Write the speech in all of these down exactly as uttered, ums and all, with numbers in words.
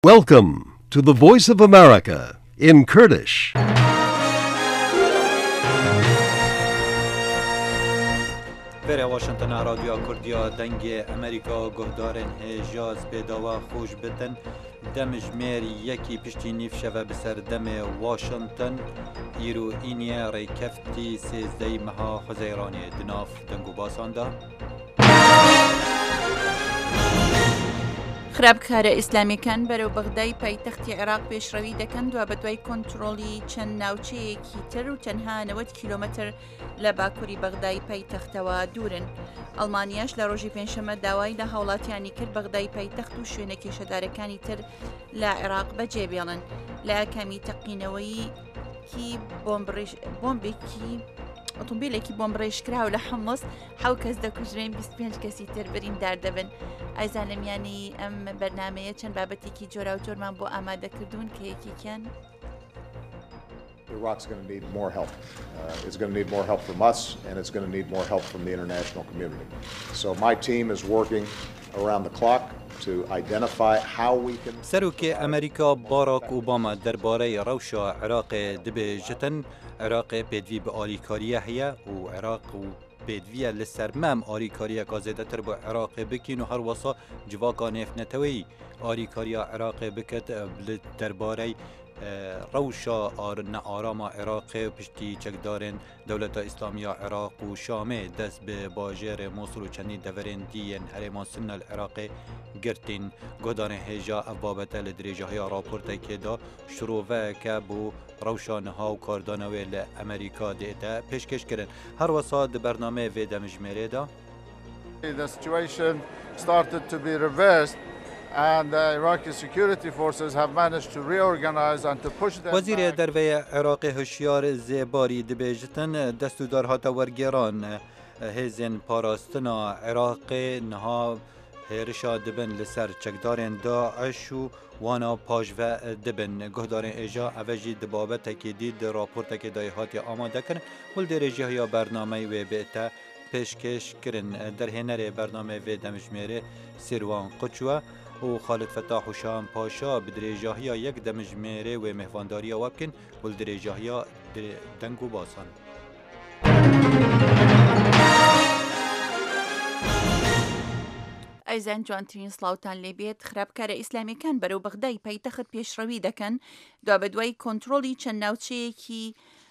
Welcome to the Voice of America in Kurdish. بره واشنطن رادیو کردیا دنگ امریکا گهدارن هجاز بداوا خوش بتن دمج میر یکی پشتی نیف شوه بسر دم واشنطن ایرو اینیه ری کفتی سیزدهی مها خزیرانی دناف دنگو باسانده خراپکارە ئیسلامیەکان بەرەو بەغدای پایتەختی عێراق پێشڕەوی دەکەن دوا بەدوای کۆنتڕۆڵی چەند ناوچەیەکی تر و تەنها نەوەت کیلۆمەتر لە باکووری بەغدای پایتەختەوە دوورن. ئەڵمانیاش لە ڕۆژی پێنجشەممە داوای لە هاوڵاتیانی کرد بەغدای پایتەخت و شوێنە کێشەدارەکانی تر لە عێراق بەجێبێڵن لە کەمی تەقینەوەیکی بۆمبێکی ئۆتۆمبیلێکی بۆمبڕێژکراو لە حەمەس حەو کەس دەکوژرێن بیست و پێنج کەسی تر بریندار دەبن. ئایزان لە میانی ئەم بەرنامەیە چەند بابەتێکی جۆرا و جۆرمان بۆ ئامادەکردوون کە یەکێکیان Iraq's going to need more help. Uh, it's going to need more help from us, and it's going to need more help from the international community. So my team is working around the clock to identify how we can... سەرۆکی ئەمریکا باراک ئۆباما دەربارەی ڕەوشە عێراق دەبێژێتن عێراق پێدوی بە ئالیکاریە هەیە و عێراق و پێدویە لەسەر مەم ئالیکاریەکە زێدەتر بۆ عێراق بکەین و هەروەسا جوواکە نێفنەتەوەی ئالیکاریە عێراق بکات دەربارەی ڕەوشە نەئارامە عێراق پشتی چەکدارên دەولەتە ئیسلامیە عێراق و شامێ دەست بە باژێرە مووسڵ و چەندی دەڤەرên دیên هەرێما سنە لە عێراقê girtîn godanê hêja ev babete li dirêjahiya raportekê da şiroveyeke bû rewşa niha û kardana wê li Amerîka dête pêşkêş kirin. Her wesa di bernameyê vê demijmêrê da The situation started to be reversed and the Iraqi security forces have managed to reorganize and to push them Wezîrê derveyê Iraqê hişyar zêbarî dibêjitin destûdar hate wergeran hêzên parastina Iraqê niha hêrişa dibin li ser çekdarên Daeş û wana pajve dibin. Guhdarên êja ev jî di babetekê dî di raportekê dayê hatiye amadekirin û derêjiya bernameyê wê bête pêşkêş kirin. Derhênerê bernameyê vê demijmêrê Sîrwan Quçwe û Xalid Fetah û Şahan Paşa bi dirêjahiya yek demijmêrê wê mehvandariya we bikin û li dirêjahiya deng û basan. ئەیزان جوانترین سڵاوتان لێبێت خراپکارە ئیسلامیەکان بەرەو بەغدای پایتەخت پێشڕەوی دەکەن دوا بەدوای کۆنتڕۆڵی چەند ناوچەیەکی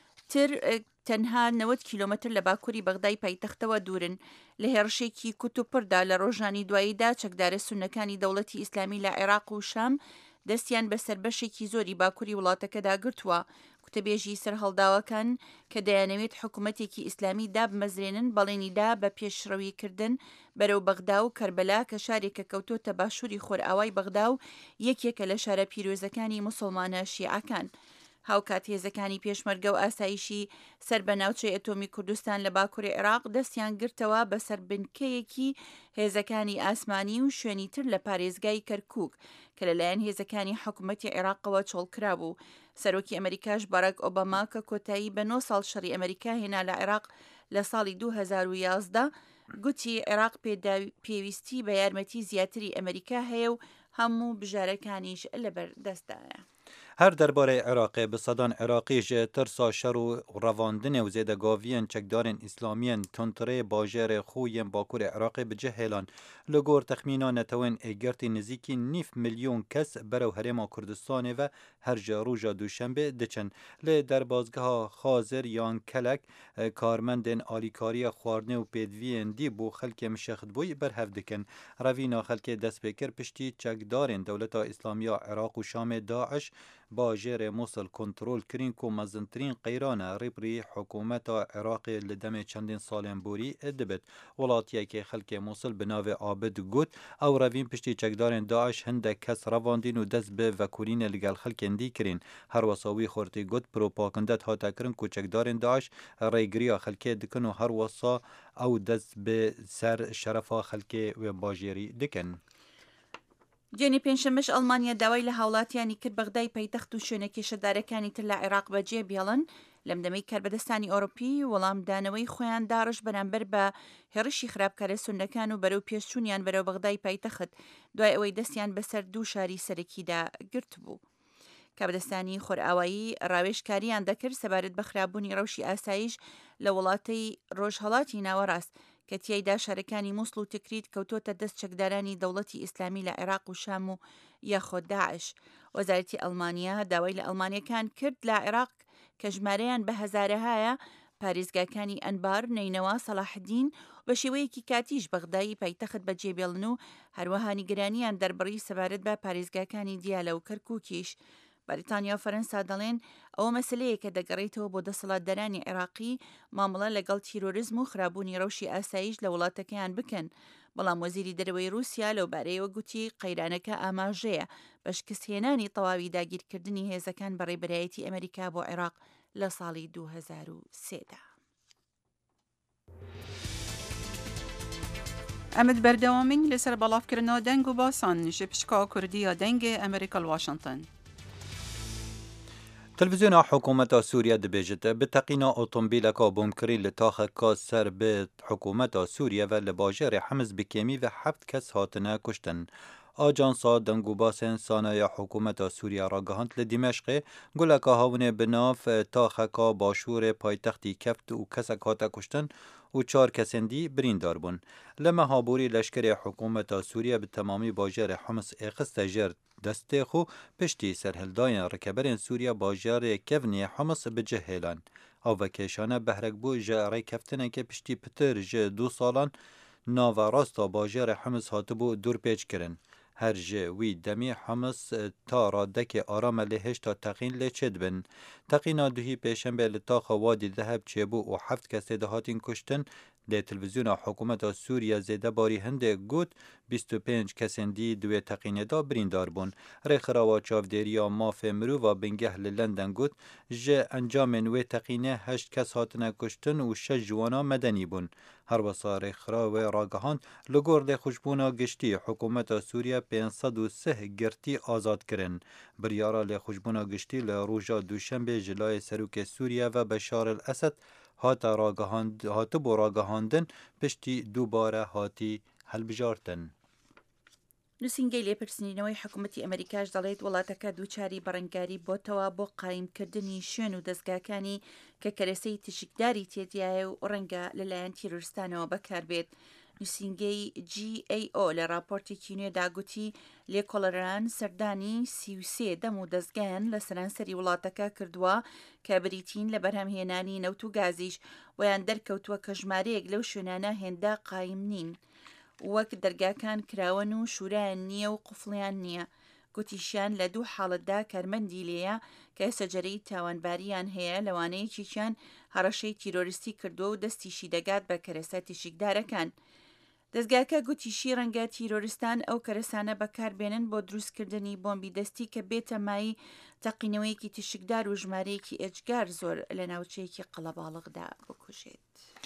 تر تەنها نەوەت کیلۆمەتر لە باکووری بەغدای پایتەختەوە دوورن. لە هێرشێکی کوتوپڕدا لە ڕۆژانی دواییدا چەکدارە سونەکانی دەوڵەتی ئیسلامی لە عێراق و شام دەستیان بە سەربەشێکی زۆری باکووری وڵاتەکەدا گرتووە. کوتەبێژی سەر هەڵداوەکان کە دەیانەوێت حکوومەتێکی ئیسلامی دابمەزرێنن بەڵێنیدا بە پێشڕەویکردن بەرەو بەغدا و کەربەلا کە شارێکە کەوتۆتە باشووری خۆرئاوای بەغدا و یەکێکە لە شارە پیرۆزەکانی موسڵمانە شیعەکان. هاوکات هێزەکانی پێشمەرگە و ئاسایشی سەر بە ناوچەی ئەتۆمی کوردستان لە باکووری عێراق دەستیان گرتەوە بەسەر بنکەیەکی هێزەکانی ئاسمانی و شوێنی تر لە پارێزگای کەرکووک کە لەلایەن هێزەکانی حکوومەتی عێراقەوە چۆڵکرا بوو. سەرۆکی ئەمریکاش باراک ئۆباما کە کۆتایی بە نۆ ساڵ شەڕی ئەمریکا هێنا لە عێراق لە ساڵی دوو هەزار و یازدە گوتی عێراق پێویستی بە یارمەتی زیاتری ئەمریکا هەیە و هەموو بژارەکانیش لەبەردەستدایە. هەر دەربارەی عێراقê bi sedan Iraqî ji tirsa şer û revandinê û zêdegaviyên çekdarên îslamiyên tuntirê bajarê xwe yên bakurê Iraqê bi cih hêlan. Li gor texmîna netewên êgertî nizîkî nîv milyon kes berew Herêma Kurdistanê ve her ji roja duşembe diçin. Lê derbazgeha Xazir yan Kelek karmendên alîkariya xwarinê û pêdiviyên dî bû xelkê mişexitbûyî berhev dikin. Revîna xelkê destpêkir piştî çekdarên dewleta îslamiya Iraq û Şamê Daeş باژێرê Mosul kontrol kirin ku mezintirîn qeyrana rêbirî hikûmeta Iraqê li demê çendên salên borî dibit. Welatiyekê xelkê Mosul bi navê Abid got ew revîn piştî çekdarên Daeş hindek kes revandîn û dest bi vekurînê li gel xelkên dî kirin. Her wesa wî xortî got propagandet hate kirin ku çekdarên Daeş rêgiriya xelkê dikin û her wesa ew dest bi ser şerefa xelkê wê bajêrî dikin. دوێنێ پێنجشەممەش ئەڵمانیا داوای لە هاوڵاتیانی کرد بەغدای پایتەخت و شوێنە کێشەدارەکانی تر لە عێراق بەجێ بێڵن لەم دەمەی کاربەدەستانی ئۆڕۆپی وەڵام دانەوەی خۆیان داڕش بەرامبەر بە هێڕشی خراپکارە سونەکان و بەرەو پێشچوونیان بەرەو بەغدای پایتەخت دوای ئەوەی دەستیان بەسەر دوو شاری سەرەکیدا گرت بوو. کابدەستانی خۆرئاوایی ڕاوێژکاریان دەکرد سەبارەت بە خراببوونی ڕەوشی ئاسایش لە وڵاتەی ڕۆژهەڵاتی ناوەڕاست کە تیایدا شارەکانی مووسڵ و تکریت کەوتۆتە دەست چەکدارانی دەوڵەتی ئیسلامی لە عێراق و شام و یاخۆ داعش. وەزارەتی ئەڵمانیا داوای لە ئەڵمانیەکان کرد لە عێراق کە ژمارەیان بە هەزارەهایە پارێزگاکانی ئەنبار، نەینەوە، سەلاحدین بە شێوەیەکی کاتیش بەغدایی پایتەخت بەجێبێڵن و هەروەها نیگەرانیان دەربڕی سەبارەت بە پارێزگاکانی دیالە و کەرکووکیش. بەریتانیا و فەرەنسا دەڵێن ئەوە مەسلەیە کە دەگەڕێتەوە بۆ دەسەڵاتدارانی عێراقی مامەڵە لەگەڵ تیرۆریزم و خراببوونی ڕەوشی ئاسایش لە وڵاتەکەیان بکەن. بەڵام وەزیری دەرەوەی رووسیا لەوبارەیەوە گوتی قەیرانەکە ئاماژەیە بە شکستهێنانی تەواوی داگیرکردنی هێزەکان بە ڕێبەرایەتی ئەمریکا بۆ عێراق لە ساڵی دوو هەزار و سێدا. ئەمد بەردەوامین لەسەر بەڵافکردنەوە دەنگ و باسان ji pişka Kurdiya dengê Amerîka li Washington. تلفزیون حکومت سوریه دبیجت به تقینا اتومبیلکا بومکری لتاخکا سر به حکومت سوریه و لباجر حمز بکیمی و هفت کس هاتنه کشتن. آجانسا دنگوباسن سانای حکومت سوریه را گهاند لدیمشق گلکا هاونه بناف تاخکا باشور پایتختی کفت و کسک هاته کشتن و چار کسندی بریندار بون. لما هابوری لشکر حکومت سوریه به تمامی باجر حمص اقست جرد دسته خو پشتی سرهلداین رکبرین سوریه باجر کفنی حمص بجه هیلان. او وکیشانه بهرک بو جاره کفتنه که پشتی پتر جه دو سالان ناو راستا باجر حمص هاتبو دور پیچ کرن. هر جه وی دمی حمص تا رادک آرام لهش تا تقین لچد بن. تقینا دوهی پیشنبه لطاق وادی ذهب چیبو و هفت کسی دهاتین کشتن. لی تلویزیون حکومت سوریه زیده باری هنده گوت بیست و پنج کسندی دوی تقینه دا بریندار بون. ریخراوا چاودیریا ماف مرو و بنگه لندن گوت جه انجام نوی تقینه هشت کس هاتنه کشتن و شش جوانا مدنی بون. هر بسا ریخراوا راگهان لگور لی خوشبونا گشتی حکومت سوریه پانصد و سه گرتی آزاد کرن. بریارا لی خوشبونا گشتی لروژا دوشنبه جلای سروک سوریه و بشار الاسد هات راگهاند هات بو راگهاندن پشتی دوباره هاتی هەڵبژارتن. نووسنگەی لێپرسینەوەی حکوومەتی ئەمریکاش دەڵێت وڵاتەکە دووچاری بەڕێنگاری بۆتەوە بۆ قایمکردنی شوێن و دەستگاکانی کە کەرەسەی تشکداری تێدایە و ڕەنگە لەلایەن تیرۆریستانەوە بەکاربێت. نووسنگەی جی ئەی ئۆ لە راپۆرتێکی نوێدا گوتی لێکۆڵەران سەردانی سی و سێ دەم و دەستگایان لە سەرانسەری وڵاتەکە کردووە کە بریتین لە بەرهەمهێنانی نەوت و گازیش ویان دەرکەوتووە کە ژمارەیەک لەو شوێنانە هێندا قایم نین. وەک دەرگاکان کراون و شورایان نییە و قوفڵیان نییە. گوتیشیان لە دوو حاڵتدا کارمەندی لێیە کە سەجەرەی تاوانباریان هەیە لەوانەیەکییان هەڕەشەی تیرۆریستی کردووە و دەستیشی دەگات بە کەرەسە تشکدارەکان. دەستگاکە گوتیشی ڕەنگە تیرۆریستان ئەو کەرەسانە بەکاربێنن بۆ دروستکردنی بۆمبی دەستی کە بێتە مای تەقینەوەیەکی تشکدار و ژمارەیەکی ئێجگار زۆر لە ناوچەیەکی قەڵەباڵغدا بکوژێت.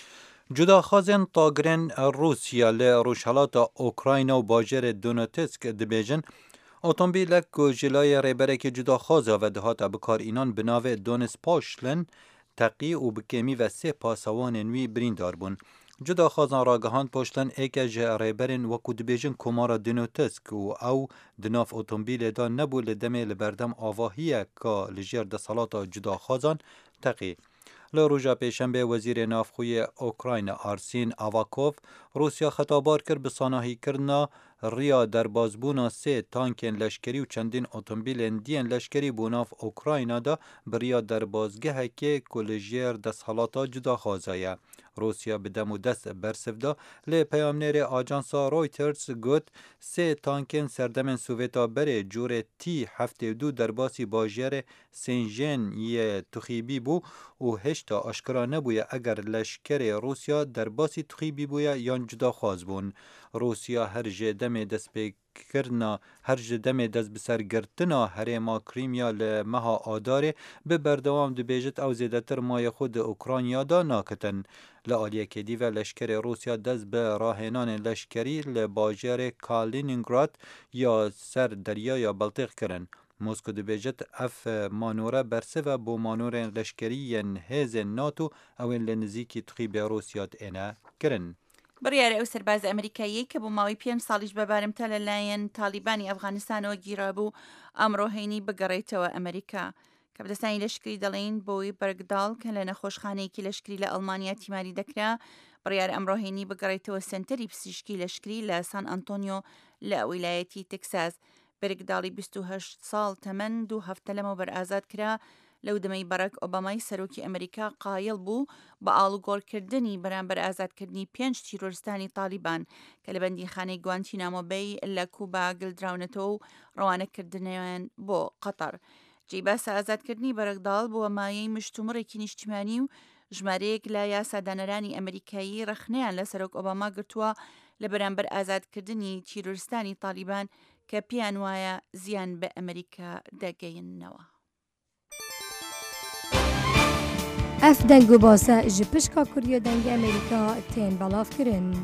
جداخوازن تاگرن روسیا لی روشهلات اوکراینا و باجر دونتسک دبیجن اتومبیلک که جلای ریبرک جداخوازا و دهات بکار اینان بناوه دونس پاشلن تقی و بکیمی و سه پاسوان نوی بریندار بون. جداخوازان راگهان پاشلن ایک جه ریبرن وکو دبیجن کمارا دونتسک و او دناف اتومبیل دا نبو لدمه لبردم آواهیه که لجیر دسالات جداخوازان تقی. لروجا پیشنبه وزیر نافخوی اوکراین آرسین آواکوف روسیا خطابار کرد به ساناهی کردنا ریا در بازبونا سه تانکین لشکری و چندین اتومبیل دیین لشکری بوناف اوکراین دا بریا در بازگه که کلژیر دستحالاتا جدا خوازایه. روسیا به دم و دست برسفدا لی پیامنیر آجانسا رویترز گوت سه تانکین سردمن سوویتا بره جور تی هفته دو در باسی باجر سنجن یه تخیبی بو و هشتا اشکرا نبویه اگر لشکر روسیا در باسی تخیبی بویه یان جدا خواز بون. روسیا هر جه دم دست کرنا هر جدم دست بسر گرتنا هریما کریمیا لمها آداره به بردوام دبیجت او زیدتر مای خود اوکراینیا دا ناکتن. لعالیه کدی و لشکر روسیا دست به راهنان لشکری لباجر کالینینگراد یا سر دریا یا بلطیق کرن. موسکو دبیجت اف مانوره برسه و بو مانور لشکری هز ناتو او لنزیکی تخی به روسیات اینا کرن. بڕیارە ئەو سەرباز ئەمریکایی کە بۆ ماوەی پێنج ساڵیش بەبارمتە لەلایەن تالیبانی ئەفغانستانەوە گیرابوو ئەمڕۆ هەینی بگەڕێتەوە ئەمریکا. کە بدەستانی لەشکری دەڵێن بۆی بەرگداڵ کە لە نەخۆشخانەیەکی لەشکری لە ئەڵمانیا تیماری دەکرا بڕیار ئەمڕۆ هەینی بگەڕێتەوە سنتەری پزیشکی لەشکری لە سان ئەنتۆنیۆ لە ویلایەتی تێکساس. بەرگداڵی بیست و هەشت ساڵ تەمەن دوو هەفتە لەمەوە بەرئازاد کرا لەو دەمەی بەڕێک ئۆبامای سەرۆکی ئەمریکا قایڵ بوو بە ئاڵوگۆڕکردنی بەرامبەر ئازادکردنی پێنج تیرۆریستانی تالیبان کە لە بەندیخانەی گوانتینامۆ بەی لە کوبا گلدراونەتەوە و ڕەوانەکردنیان بۆ قەتەر. جێی باسە ئازادکردنی بەرەگداڵ بۆ مایەی مشتومڕێکی نیشتیمانی و ژمارەیەک لە یاسادانەرانی ئەمریکایی ڕەخنەیان لە سەرۆک ئۆباما گرتووە لە بەرامبەر ئازادکردنی تیرۆریستانی تالیبان کە پیان وایە زیان بە ئەمریکا دەگەیەنەوە. اف دنگ و باسه ji pişka Kuriya dengê Amerîka tên belav kirin.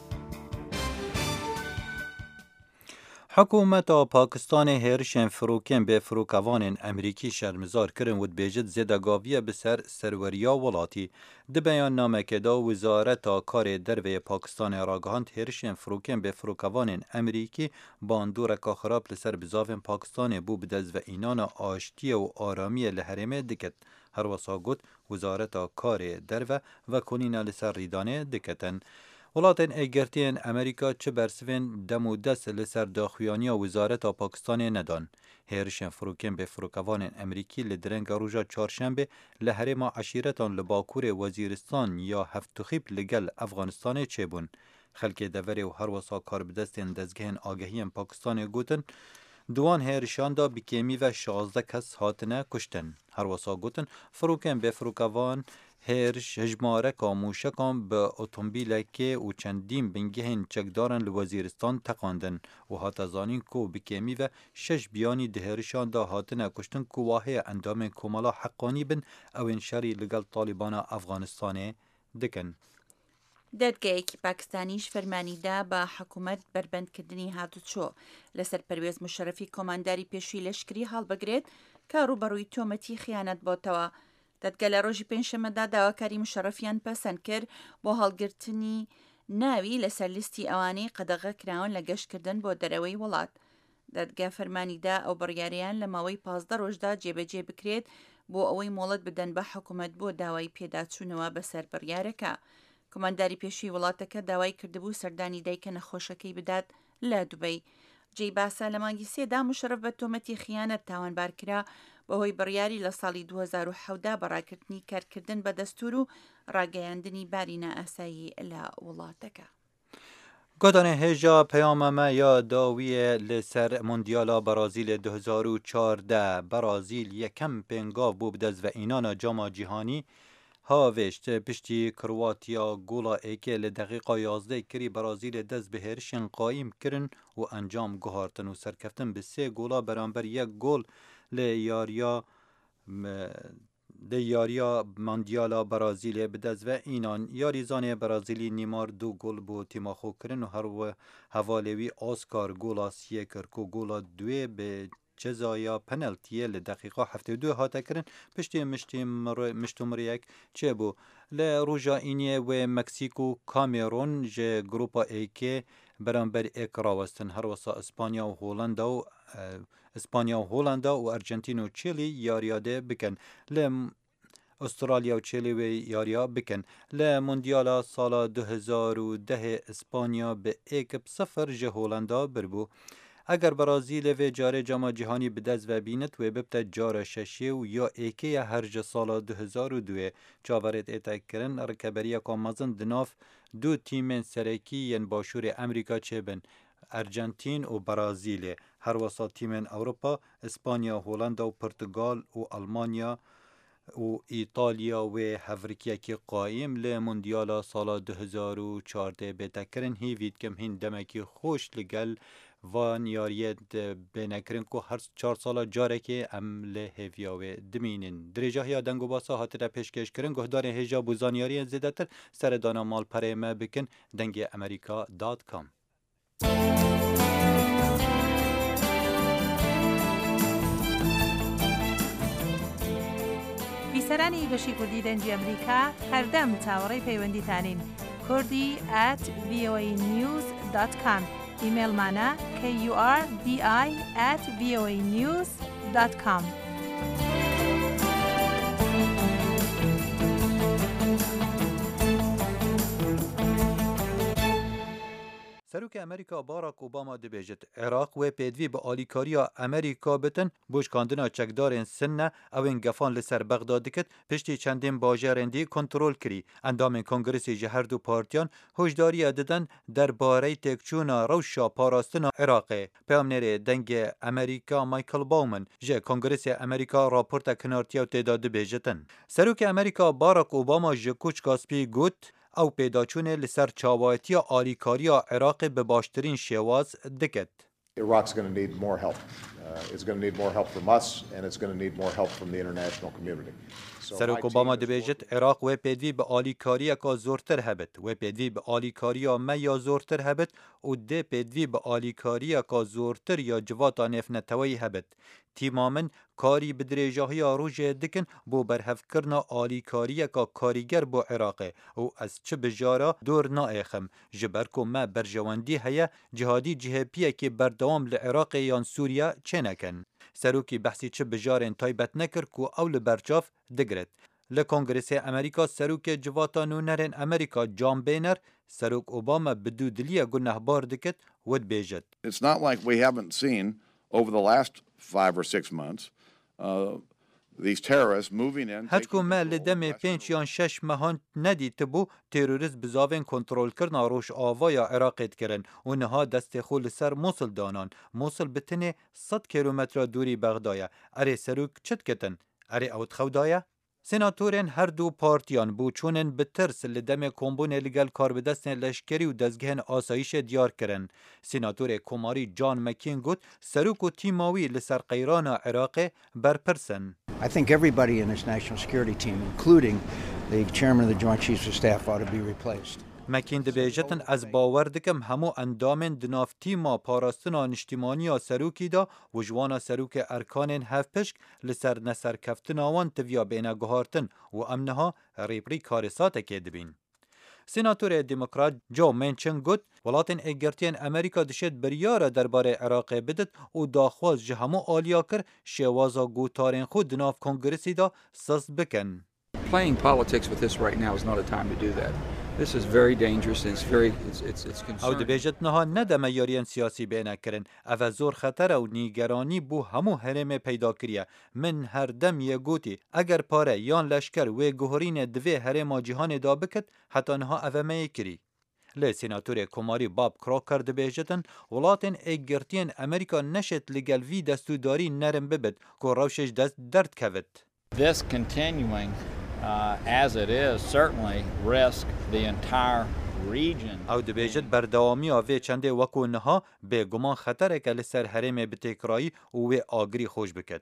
حکومتا پاکستان هێرشên firokên bêfirokevanên Emerîkî şermizar kirin û dibêjit zêdegaviya bi ser serweriya welatî. Di beyannamekê de Wizareta Karê Derveyê Pakistanê ragihand hêrişên firokên bêfirokevanên Emerîkî bandoreka xirab li ser bizavên Pakistanê bû bi dezveînana aştiye û aramiyê li herêmê diket. Her wisa got Wizareta Karê Derve ve konîna li ser rîdanê diketin. Welatên êgirtiyên Amerîka çi bersivên dem û dest li ser daxuyaniya Wizareta Pakistanê nedan. Hêrişên firokên bêfirokevanên Emerîkî li direnga roja çarşembê li herêma eşîretan li Bakurê Wezîristan ya Hevtixîb li gel Efganistanê çêbûn. Xelkê deverê û her wisa karbidestên dezgehên agehiyên Pakistanê gotin Duwan hêrişan da bikêmî ve şazde kes hatine kuştin. Her wisa gotin firokên bêfirokevan hêriş hejmareka mûşekan bi otomobîlekê û çendîn bingehên çekdaran li Wezîristan teqandin û hate zanîn ku bikêmî ve şeş biyanî di hêrişan da hatine kuştin ku wahêya endamên komala heqanî bin ew ên şerî li gel Talîbana Efganistanê dikin. دەرگایەکی پاکستانیش فەرمانیدا بە حکوومەت بربەندکردنی هاتوچۆ لەسەر پەروێز مشەرەفی کۆمانداری پێشووی لەشکری هەڵبگرێت کە ڕوبەڕووی تۆمەتی خیانەت بۆتەوە. دەدگە لە ڕۆژی پێنجشەممەدا داواکاری مشەرەفیان پەسەند کرد بۆ هەڵگرتنی ناوی لەسەر لیستی ئەوانەی قەدەغە کراون لە گەشتکردن بۆ دەرەوەی وڵات. دەدگا فەرمانیدا ئەو بڕیاریان لە ماوەی پازدە ڕۆژدا جێبەجێ بکرێت بۆ ئەوەی مۆڵەت بدەن بە حکوومەت بۆ داوای پێداچوونەوە بەسەر بڕیارەکە. کۆمانداری پێشووی وڵاتەکە داوای کردبوو سەردانی دایکە نەخۆشەکەی بدات لە دوبەی. جێی باسا لە مانگی سێدا مشەرەف بە تۆمەتی خیانەت تاوانبار کرا بەهۆی بڕیاری لە ساڵی دوو هەزار و حەوت بەڕاکردنی کارکردن بە دەستور و ڕاگەیاندنی بارینە ئاسایی لە وڵاتەکە. گۆدانê hêja peyama me ya dawiyê li ser Mondiyala Brazîlê du hezar û çardeh Brazîl yekem pêngav bû bi dezveînana cama cîhanî هاوشت پشتی کرواتیا گولا ایکه لدقیقا یازده کری برازیل دست به هرشن قایم کرن و انجام گهارتن و سرکفتن به سه گولا برانبر یک گول لیاریا لیاریا ماندیالا برازیل به دست و اینان یاریزان برازیلی نیمار دو گل بو تیماخو کرن و هر و حوالوی آسکار گولا سیه کرکو گولا دوی به جزایا پنالتیه لدقیقه هفته دو هاته کرن پشتی مشتومریک چه بو لروژا اینیه و مکسیکو کامیرون جه گروپا ایکه برانبر ایک راوستن هر وسا اسپانیا و هولندا و اسپانیا و هولندا و ارجنتین و چیلی یاریاده بکن لم استرالیا و چیلی و یاریا بکن لموندیالا سال دو هزار و ده اسپانیا به ایک صفر جه هولندا بربو. اگر برازیل و جاره جام جهانی به دست و بینت و ببت جاره ششی و یا ایکه هرج سال دو هزار و دو چاورت اتک کرن رکبریه کامازن دناف دو تیمن سرکی ین باشور امریکا چه بن ارجنتین و برازیل هر وسا تیمن اروپا اسپانیا هولندا و پرتغال و آلمانیا و ایتالیا و هفریکیا که قایم لموندیالا سال دو هزار و چارده بتکرن هیوید کم هین دمکی خوش لگل وان یاریت بینکرین کو هر چهار ساله جاره که ام لهویا و دمینن درجه یا دنگو باسا هاتره پیشکش کرن گهدار هجا بوزانیاری زیادتر سر دانا مال پره ما بکن دنگ امریکا دات کام. بەسەرانی بەشی کوردی دەنگی ئەمریکا هەردەم چاوەڕێی پەیوەندیتانین کوردی at v o a news dot com ایمیلمانە k u r d i at v o a news dot com. سروک امریکا باراک اوباما دبیجت عراق و پیدوی به آلیکاریا امریکا بتن بوش کاندنا چکدارن سنه اوین گفان لسر بغداد دکت پشتی چندین باجرندی کنترول کری اندام کنگرسی جهر دو پارتیان هشداری دادن در باره تکچونا روشا پاراستنا عراق پیامنر دنگ امریکا مایکل باومن جه کنگرسی امریکا راپورت کنارتیا تعداد دبیجتن سروک امریکا باراک اوباما جکوچ کاسپی گوت او پیداچونه لسر چاوایتی آلیکاریا عراق به باشترین شواز دکت. Iraq's going to need more help. Uh, it's going to need more help from us, and it's going to need more help from the international community. سروک اوباما دبیجت عراق و پیدوی به آلیکاریا که زورتر هبت و پیدوی به آلیکاریا ما یا زورتر هبت و ده پیدوی به آلیکاریا که زورتر یا جواتا نفنتوی هبت. تیمامن کاری بدریجاهی روژ دکن بو برهف کرنا آلیکاریا که کاریگر بو عراقه و از چه بجارا دور نائخم جبرکو ما برجواندی هیا جهادی جهپیه که بردوام لعراق یان سوریا چه نکن. سروکی بحثی چه بجارن تایبت نکر کو اول برجاف دگرت. لکنگرس امریکا سروک جواتا نونرن امریکا جان بینر سروک اوباما بدو دلیا گناه بار دکت ود بیجت. It's not like we haven't seen over the last five or six months uh, these terrorists moving in. هتکو ما لدم پنج یا شش مهان ندیت بو تروریست بزاوین کنترول کرنا روش آوایا عراقیت کرن و نها دست خول سر موصل دانان موصل بتنه صد کیلومتر دوری بغدایا اره سروک چت کتن اره اوت خودایا سناتورین هر دو پارتیان بو چونن بترس لدم کمبون لگل کار بدستن لشکری و دزگهن آسایش دیار کرن. سناتور کماری جان مکین گوت سروک و تیماوی لسر قیران عراق برپرسن. I think everybody in this national security team, including the chairman of the Joint Chiefs of Staff, ought to be replaced. مکین دبیجتن از باور دکم همو اندامن دنافتی ما پاراستنا نشتیمانی سروکی دا و جوانا سروک ارکانن هف پشک لسر نسر کفتناوان تویا بین گهارتن و امنها ریپری کارسات که دبین. سناتور دموکرات جو منچن گوت ولاتن اگرتین امریکا دشت بریاره درباره عراق بدت و داخواز جهمو آلیا کر شوازا گوتارن خود دناف کنگرسی دا ساز بکن. Playing politics with this right now is not a time to do that. This is very dangerous and it's very it's it's it's concerning. او دبیجت نها ندم یاریان سیاسی بینه کرن او زور خطر و نیگرانی بو همو هرم پیدا کریه من هر دم یه گوتی اگر پاره یان لشکر و گوهرین دوی هرم جهان دا بکت حتی نها او می کری لی سناتور کماری باب کراکر دبیجتن ولاتن اگرتین امریکا نشت لگل وی دستوداری نرم ببد که روشش دست درد کود. This continuing uh, as it is certainly risk the entire region. او دبیجت بردوامی آوه چنده وکو نها به گمان خطره که لسر حرم بتکرایی و آگری خوش بکد.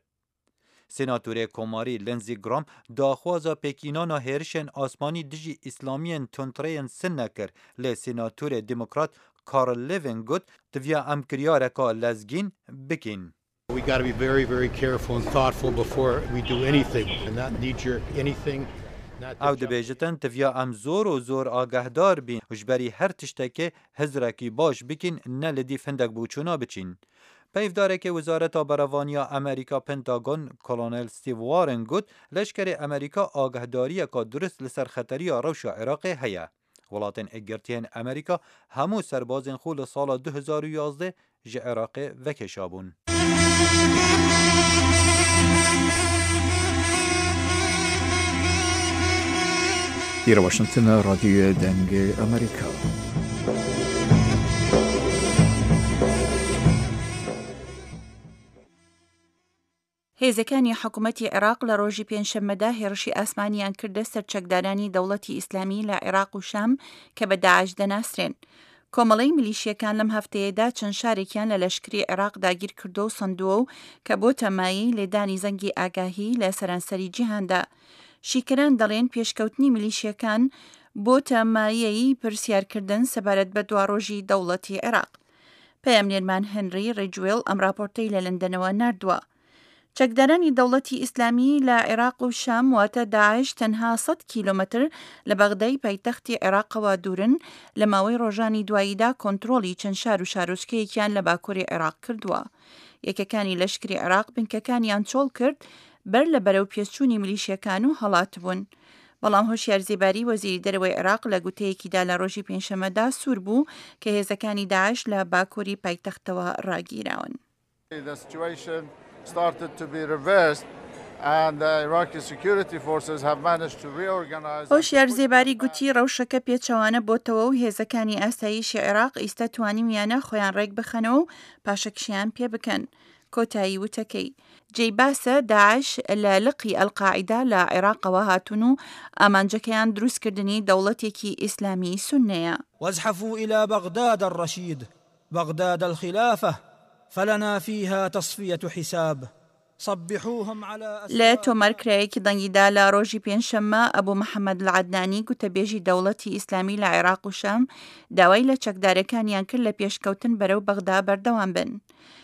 سناتور کماری لنزی گرام داخوازا پیکینانا هرشن آسمانی دجی اسلامین تونترین سن نکر لی سناتور دموکرات کارل لیوین گوت تویا امکریارکا لزگین بکین. We got to be very, very careful and thoughtful before we do anything, and not knee-jerk anything. او دبیجتن تویا ام زور و زور آگهدار بین وجبری هر تشتکه هزرکی باش بکین نه لدی فندک بوچونا بچین. پیفداره که وزارت براوانیا امریکا پنتاگون کلونل استیو وارن گوت لشکر امریکا آگهداری که درست لسر خطری روش عراق هیا. ولاتن اگرتین امریکا همو سربازن خول سال دو هزار و یازده ج عراق وکشابون. Hier Washington, رادیو دنگ امریکا. هێزەکانی حکوومەتی عێراق لە ڕۆژی پێنجشەممەدا هێرشی ئاسمانیان کردە سەر چەکدارانی دەوڵەتی ئیسلامی لە عێراق و شام کە بە داعش دەناسرێن. کۆمەڵەی میلیشیەکان لەم هەفتەیەدا چەند شارێکیان لە لەشکری عێراق داگیر کردو و سندووە و کە بۆ تەمایی لێدانی زەنگی ئاگاهی لە سەرانسەری جیهاندا. شیکەران دەڵێن پێشکەوتنی میلیشیەکان بۆ تەماییەی پرسیارکردن سەبارەت بە دواڕۆژی دەوڵەتی عێراق. پەیامنێرمان هەنری ڕێجوێڵ ئەم راپۆرتەی لە لەندەنەوە ناردووە. چەکدارانی دەوڵەتی ئیسلامی لە عێراق و شام واتە داعش تەنها سەد کیلۆمەتر لە بەغدەی پایتەختی عێراقەوە دوورن لە ماوەی ڕۆژانی دواییدا کۆنتڕۆلی چەند شار و شارۆچکەیەکیان لە باکووری عێراق کردووە. یەکەکانی لەشکری عێراق بنکەکانیان چۆڵ کرد بەر لە بەرەو پێچوونی میلیشیەکان و هەڵات بوون. بەڵام هۆشیار زێباری وەزیری دەرەوەی عێراق لە گوتەیەکیدا لە ڕۆژی پێنجشەممەدا سوور بوو کە هێزەکانی داعش لە باکووری پایتەختەوە ڕاگیراون. The situation started to be reversed and the Iraqi security forces have managed to reorganize. هۆشیار زێباری گوتی ڕەوشەکە پێچەوانە بۆتەوە و هێزەکانی ئاسایشی عێراق ئیستا توانیمیانە خۆیان ڕێک بخەنەوە و پاشەکشیان پێ بکەن. کۆتایی وتەکەی جێی باسە داعش لە لقی ئەلقاعیدا لە عێراقەوە هاتون و ئامانجەکەیان دروستکردنی دەوڵەتێکی ئیسلامی سونەیە. وازحفوا إلى بغداد الرشيد بغداد الخلافة فلنا فيها تصفية حساب صبحوهم على لە تۆمارکرایەکی دەنگیدا لە ڕۆژی پێنجشەممە ئەبوو محەممەد العەدنانی گوتەبێژی دەوڵەتی ئیسلامی لە عێراق و شام داوای لە چەکدارەکانیان کرد لە پێشکەوتن بەرەو بەغدا بەردەوام بن.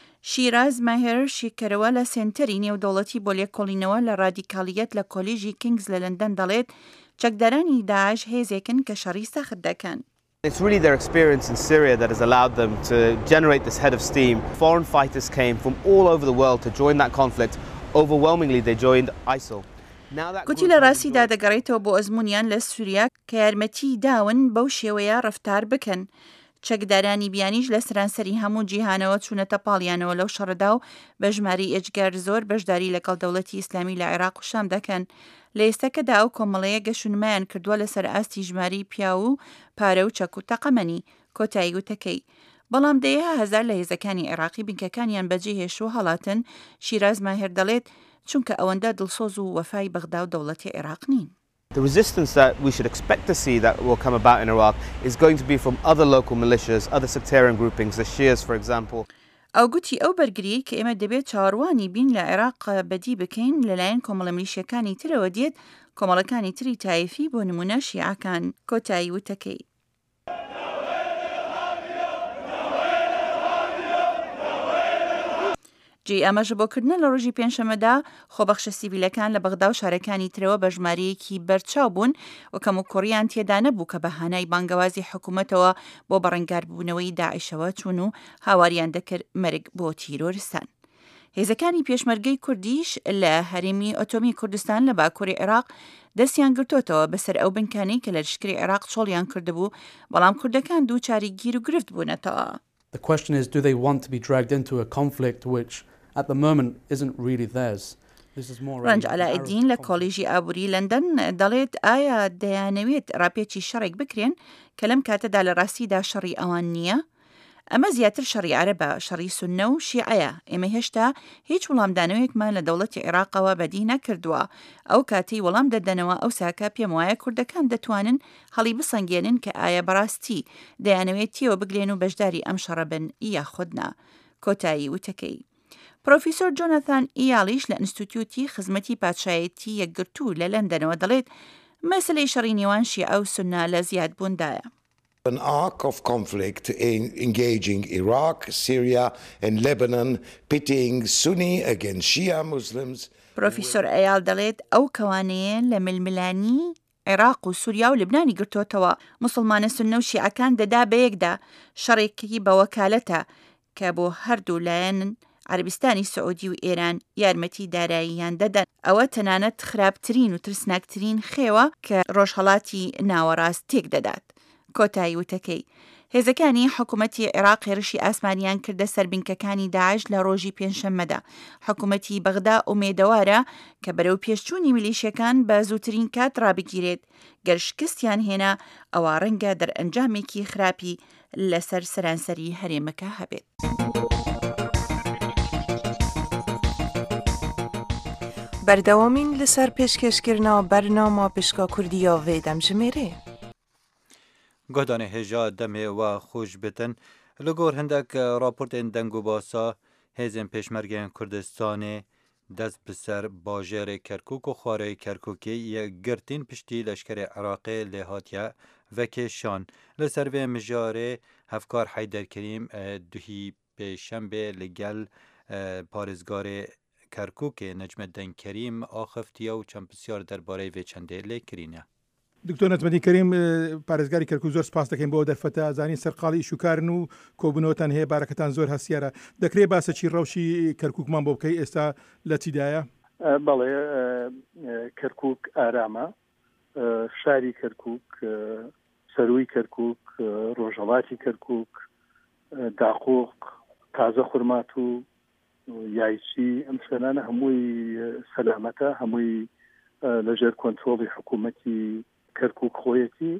شیراز ماهر شیکەرەوە لە سێنتەری نێودەوڵەتی بۆ لێکۆڵینەوە لە ڕادیکالیەت لە کۆلیژی کینگز لە لەندەن دەڵێت چەکدارانی داعش هێزێکن کە شەڕی سەخت دەکەن. It's really their experience in Syria that has allowed them to generate this head of steam. Foreign fighters came from all over the world to join that conflict. Overwhelmingly, they joined ISIL. گوتی لە ڕاستیدا دەگەڕێتەوە بۆ ئەزمونیان لە سووریا کە یارمەتی داون بەو شێوەیە ڕەفتار بکەن. چەکدارانی بیانیش لە سەرانسەری هەموو جیهانەوە چوونەتە پاڵیانەوە لەو شەڕەدا و بە ژماری ئێجگار زۆر بەشداری لەگەڵ دەوڵەتی ئیسلامی لە عێراق و شام دەکەن. لە ئێستاکەدا ئەو کۆمەڵەیە گەشونمایان کردووە لەسەر ئاستی ژماری پیا و پارە و چەک و تەقەمەنی. کۆتایی وتەکەی بەڵام دەیە هەزار لە هێزەکانی عێراقی بنکەکانیان بەجێ هێشوە هەڵاتن. شیراز ماهر دەڵێت چونکە ئەوەندە دڵسۆز و وەفای بەغدا و دەوڵەتی عێراق نین. The resistance that we should expect to see that will come about in Iraq is going to be from other local militias, other sectarian groupings, the Shias, for example. ئەو گوتی ئەو بەرگری کە ئێمە دەبێت چاوەڕوانی بین لە عێراق بەدی بکەین لەلایەن کۆمەڵە میلیشیەکانی ترەوە دێت کۆمەڵەکانی تری تایفی بۆ نمونە شیعەکان. کۆتایی وتەکەی جێ ئەمەژە بۆکردنە لە ڕۆژی پێنجشەممەدا خۆبەخشە سیڤیلەکان لە بەغدا و شارەکانی ترەوە بە ژمارەیەکی بەرچاو بوون و کەم و کوڕیان تێدا نەبوو کە بەهانای بانگەوازی حکوومەتەوە بۆ بەڕەنگار بوونەوەی داعشەوە چوون و هاواریان دەکرد مەرگ بۆ تیرۆرستان. هێزەکانی پێشمەرگەی کوردیش لە هەرێمی ئۆتۆمی کوردستان لە باکووری عێراق دەستیان گرتوتەوە بەسەر ئەو بنکانەی کە لە لشکری عێراق چۆڵیان کردبوو بەڵام کوردەکان دووچاری گیر و گرفت بوونەتەوە. The question is, do they want to be dragged into a conflict which at the moment isn't really theirs? This is more ڕەنج عەلائیدین لە کۆلیژی ئابووری لەندەن دەڵێت ئایا دەیانەوێت ڕاپێکی شەڕێک بکرێن کە لەم کاتەدا لە ڕاستیدا شەڕی ئەوان نییە؟ ئەمە زیاتر شەڕی عەرەبە، شەڕی سوننە و شیعەیە. ئێمە هێشتا هیچ وەڵامدانەوەیەکمان لە دەوڵەتی عێراقەوە بەدی نەکردووە. ئەو کاتی وەڵام دەدەنەوە ئەو ساکە پێم وایە کوردەکان دەتوانن هەڵی بسەنگێنن کە ئایا بەڕاستی دەیانەوێت تێوە بگرێن و بەشداری ئەم شەڕە بن یاخودنا. کۆتایی وتەکەی پرۆفیسۆر جۆناتان ئیالیش لە ئینستیتیوتی خزمەتی پادشایەتی یەکگرتوو لە لەندەنەوە دەڵێت مەسلەی شەڕی نێوان شیعە و سوننا لە زیادبووندایە. An arc of conflict in engaging Iraq, Syria and Lebanon, pitting Sunni against Shia Muslims. پرۆفیسۆر ئەیال دەڵێت ئەو کەوانەیە لە ململانی عێراق و سووریا و لبنانی گرتوتەوە مسلمانە سوننە و شیعەکان دەدا بەیەکدا شەڕێکی بە وەکالەتە کە بۆ هەردوو لایەن عەربستانی سعودی و ئێران یارمەتی داراییان دەدەن. ئەوە تەنانەت خراپترین و ترسناکترین خێوە کە ڕۆژهەڵاتی ناوەڕاست تێک دەدات. کۆتایی وتەکەی هێزەکانی حکوومەتی عێراق هێرشی ئاسمانیان کردە سەر بنکەکانی داعش لە ڕۆژی پێنجشەممەدا. حکوومەتی بەغدا ئومێدەوارە کە بەرەو پێشچوونی میلیشیەکان بە زووترین کات ڕابگیرێت. گەرشکستیان هێنا ئەوە ڕەنگە دەرئەنجامێکی خراپی لەسەر سەرانسەری هەرێمەکە هەبێت. بەردەوامین لەسەر پێشکەشکردنەوە بەرنامە پشکا کوردیە وێ دەمژمێرێ. گۆدانê hêja demê we xweş bitin li gor hindek raportên deng û basa hêzên pêşmergeyên Kurdistanê dest bi ser bajarê Kerkûk û xwareyê Kerkûkê yê girtîn piştî leşkerê Iraqê lê hatiye vekê şan. Li ser vê mijarê hevkar Heyderkerîm duhî pêşembe li gel parêzgarê کرکوک نجم الدین کریم آخفتیه و چند بسیار درباره وی چنده لیکرینه. دکتۆر نەجمەدین کەریم پارێزگاری کەرکووک زۆر سپاس دەکەین بۆ دەرفەتە ئازانی سەرقاڵی ئیشوکارن و کۆبوونەوەتان هەیە بارەکەتان زۆر هەسیارە. دەکرێت باسەکی ڕەوشی کەرکووکمان بۆ بکەی ئێستا لە چیدایە؟ بەڵێ کەرکووک ئارامە، شاری کەرکووک، سەروی کەرکووک، ڕۆژهەڵاتی کەرکووک، داقۆق، تازە خورمات و یایچی ئەم شوێنانە هەمووی سەلامەتە، هەمووی لەژێر کۆنترۆڵی حکوومەتی کەرکووک خۆیەتی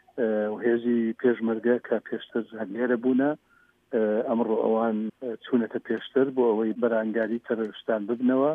و هێزی پێشمەرگە کە پێشتر هەلێرە بوونە ئەمڕۆ ئەوان چوونەتە پێشتر بۆ ئەوەی بەرانگاری تەرۆریستان ببنەوە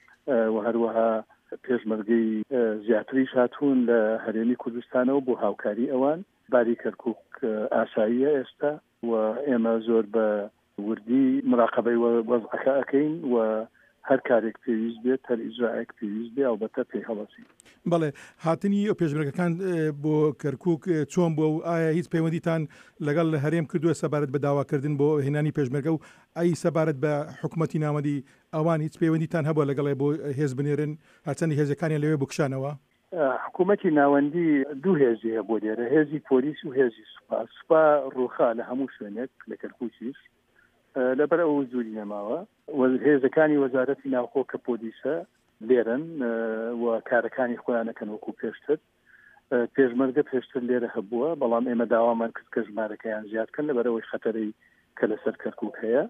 و هەروەها پێشمەرگەی زیاتریش هاتوون لە هەرێمی کوردستانەوە بۆ هاوکاری ئەوان. باری کەرکووک ئاساییە ئێستا و ئێمە زۆر بە وردی مراقبەی وەزعەکە ئەکەین و هەر کارێک پێویست بێت هەر ئیجرائێک پێویست بێ ئەلبەتە پێی هەڵەسین. بەڵێ هاتنی ئەو پێشمەرگەکان بۆ کەرکووک چۆن بووە و ئایا هیچ پەیوەندیتان لەگەڵ لە هەرێم کردووە سەبارەت بە داواکردن بۆ هێنانی پێشمەرگە و ئای سەبارەت بە حکوومەتی نامەدی ئەوان هیچ پەیوەندیتان هەبووە لەگەڵێ بۆ هێز بنێرن هەرچەندی هێزەکانیان لەوێ بکشانەوە؟ حکوومەتی ناوەندی دوو هێزی هەیە بۆ لێرە، هێزی پۆلیس و هێزی سوپا. سوپا ڕووخا لە هەموو شوێنێک لە کەرکووکیش لەبەر ئەو زوری نەماوە. هێزەکانی وەزارەتی ناوخۆ کە پۆلیسە لێرن و کارەکانی خۆیانەکەن وەکو پێشتر. پێشمەرگە پێشتر لێرە هەبووە، بەڵام ئێمە داوامان کرد کە ژمارەکەیان زیادکەن لەبەرەوەی خەتەرەی کە لەسەر کەرکووک هەیە.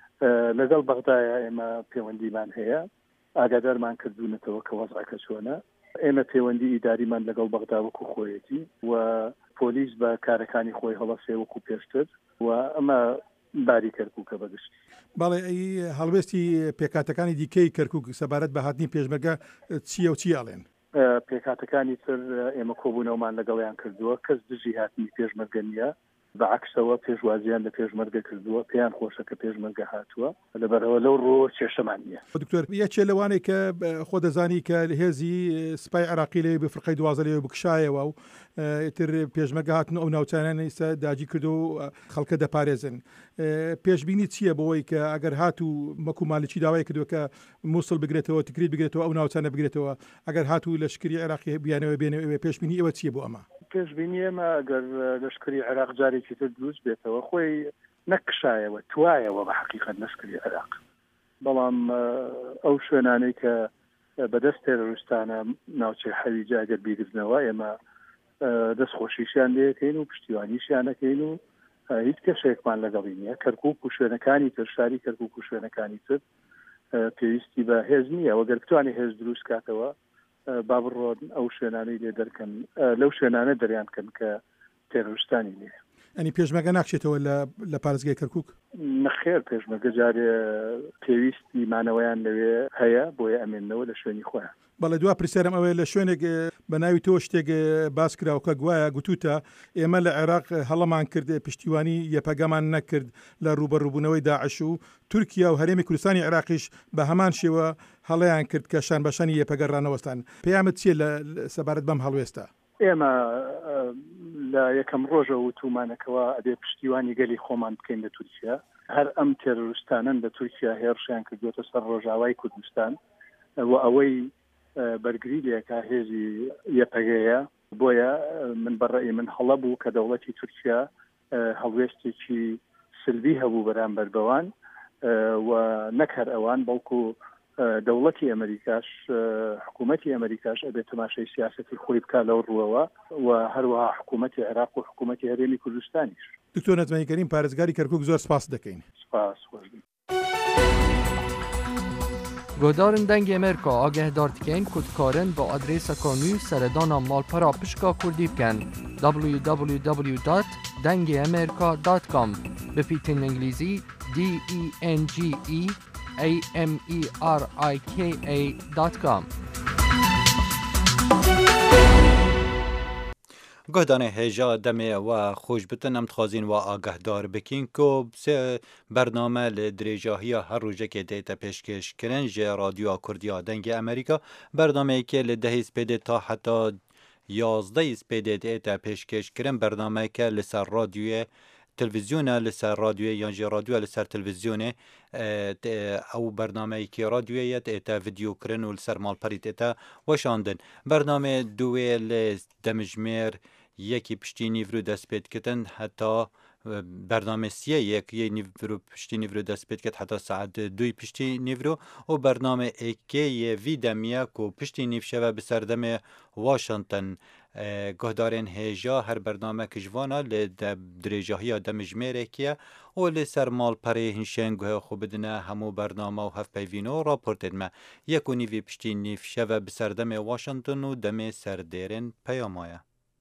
لەگەڵ بەغدایە ئێمە پەیوەندیمان هەیە، ئاگادارمان کردوونەتەوە کە وەزعەکە چۆنە. ئێمە پەیوەندی ئیداریمان لەگەڵ بەغدا وەکو خۆیەتی و پۆلیس بە کارەکانی خۆی هەڵەسێ وەکو پێشتر و ئەمە باری کەرکووکە بەگشتی. باڵێ ئەی هەڵوێستی پێکاتەکانی دیکەی کەرکووک سەبارەت بە هاتنی پێشمەرگە چییە و چی ئاڵێن؟ پێکاتەکانی تر ئێمە کۆبوونەوەمان لەگەڵیان کردووە، کەس دژی هاتنی پێشمەرگە نییە، بەعکسەوە پێشوازیان لە پێشمەرگە کردووە، پێیان خۆشە کە پێشمەرگە هاتووە، لەبەرەوە لەو ڕۆ کێشەمان نییە. دکتۆر یەکێ لەوانەیە کە خۆ دەزانی کە هێزی سپای عراقی لەوێ بە فرقەی دوازە لەوێ بکشایەوە و تر پێشمەرگە هاتن ئەو ناوچانیان ئێستا داگی کردو و خەڵکە دەپارێزن. پێشبینی چییە بۆەوەی کە ئەگەر هات و مەکو مالیکی داوای کردووە کە مووسڵ بگرێتەوە، تکریت بگرێتەوە، ئەو ناوچانە بگرێتەوە، ئەگەر هات و لەشکری عراقی بیانەوە بێنەوە، پێشبینی ئێوە چییە بۆ ئەمە؟ پێشبینی ئێمە ئەگەر لەشکری عێراق جارێکی تر دروست بێتەوە خۆی نەکشایەوە توایەوە بە حەقیقەت لەشکری عێراق، بەڵام ئەو شوێنانەی کە بەدەست تێرۆریستانە ناوچەی حەویجە ئەگەر بیگرنەوە ئێمە دەستخۆشیشیان لێەکەین و پشتیوانیشیان ئەەکەین و هیچ کێشەیەکمان لەگەڵی نییە. کەرکووک و شوێنەکانی تر، شاری کەرکووک و شوێنەکانی تر پێویستی بە هێز نییە، وەگەر بتوانێت هێز دروست کاتەوە با بڕۆن ئەو شوێنانەی لێ دەرکەن، لەو شوێنانە دەریان کەن کە تێرۆریستانی نییە. ئەنی پێشمەرگە ناکشێتەوە لە پارێزگای کەرکووک؟ نەخێر، پێشمەرگە جارێ پێویستی مانەوەیان لەوێ هەیە بۆیە ئەمێننەوە لە شوێنی خۆیان. بەڵێ دوا پرسیارم ئەوەیە لە شوێنێک بە ناوی تۆ شتێک باس کراوکە گوایە گوتوتە ئێمە لە عێراق هەڵەمان کرد، پشتیوانی یەپەگەمان نەکرد لە ڕوبەڕووبوونەوەی داعش و تورکیا و هەرێمی کوردستانی عێراقیش بە هەمان شێوە هەڵەیان کرد کە شان بەشانی یەپەگە ڕانەوەستان. پێیامت چییە لە سەبارەت بەم هەڵوێستە؟ ئێمە لە یەکەم ڕۆژە وتومانەکەەوە ئەبێ پشتیوانی گەلی خۆمان بکەین لە تورکیا. هەر ئەم تێرۆریستانن لە تورکیا هێرشیان کردوێتە سەر ڕۆژاوای کوردستان و ئەوەی بەرگری لێکا هێزی یەپەگەیە. بۆیە من بەڕێی من هەڵە بوو کە دەوڵەتی تورکیا هەڵوێستێکی سلبی هەبوو بەرامبەر بەوان و نەکەر ئەوان، بەڵکو دەوڵەتی ئەمریکاش، حکوومەتی ئەمریکاش ئەبێت تەماشای سیاسەتی خۆی بکات لەو ڕووەوە و هەروەها حکوومەتی عێراق و حکوومەتی هەرێمی کوردستانیش. دکتۆر نەتوانی کەریم پارێزگاری کەرکووک زۆر سپاس دەکەین. سپاس خۆش بن. گۆدارن دەنگی ئەمریکا ئاگهدار دکەین کودکارن بە ئادرێسە کانوی سەردانا ماڵپەرا پشکا کوردی بکەن دبلیو دبلیو دبلیو دات دەنگی ئەمریکا دات کۆم بپیتین ئینگلیزی دی ای ئێن جی ای ای ئەم ای ئار ئای کێ ئێ دات کۆم. گهدانه هجا دمه و خوش بتن ام تخوازین و آگهدار بکین که سه برنامه لدریجاهی هر روزه که دیتا پیشکش کرن جه رادیو کردیا دنگ امریکا، برنامه که لده سپیده تا حتی یازده سپیده دیتا پیشکش کرن، برنامه که لسر رادیو تلفزیونه لسر رادیوی یان جی رادیو لسر تلفزیونه او برنامه کی رادیویه تا ویدیو کرن و لسر مالپریت تا وشاندن برنامه دوی ل دمجمر یکی پشتی نیورو دست پید کتن حتی برنامه سیه یک یه نیورو پشتی نیورو دست پید کت حتی ساعت دوی پشتی نیورو و برنامه ایکی وی دمیه کو پشتی نیو شوه بسردم واشنطن گهدارین هیجا هر برنامه کجوانا لدرجاهی دمجمره کیه و لسر مال پره هنشن گوه خوب بدنه همو برنامه و هف پیوینو راپورتید ما یکو نیوی پشتی نیو شوه بسردم واشنطن و دم سردیرین پیامایه.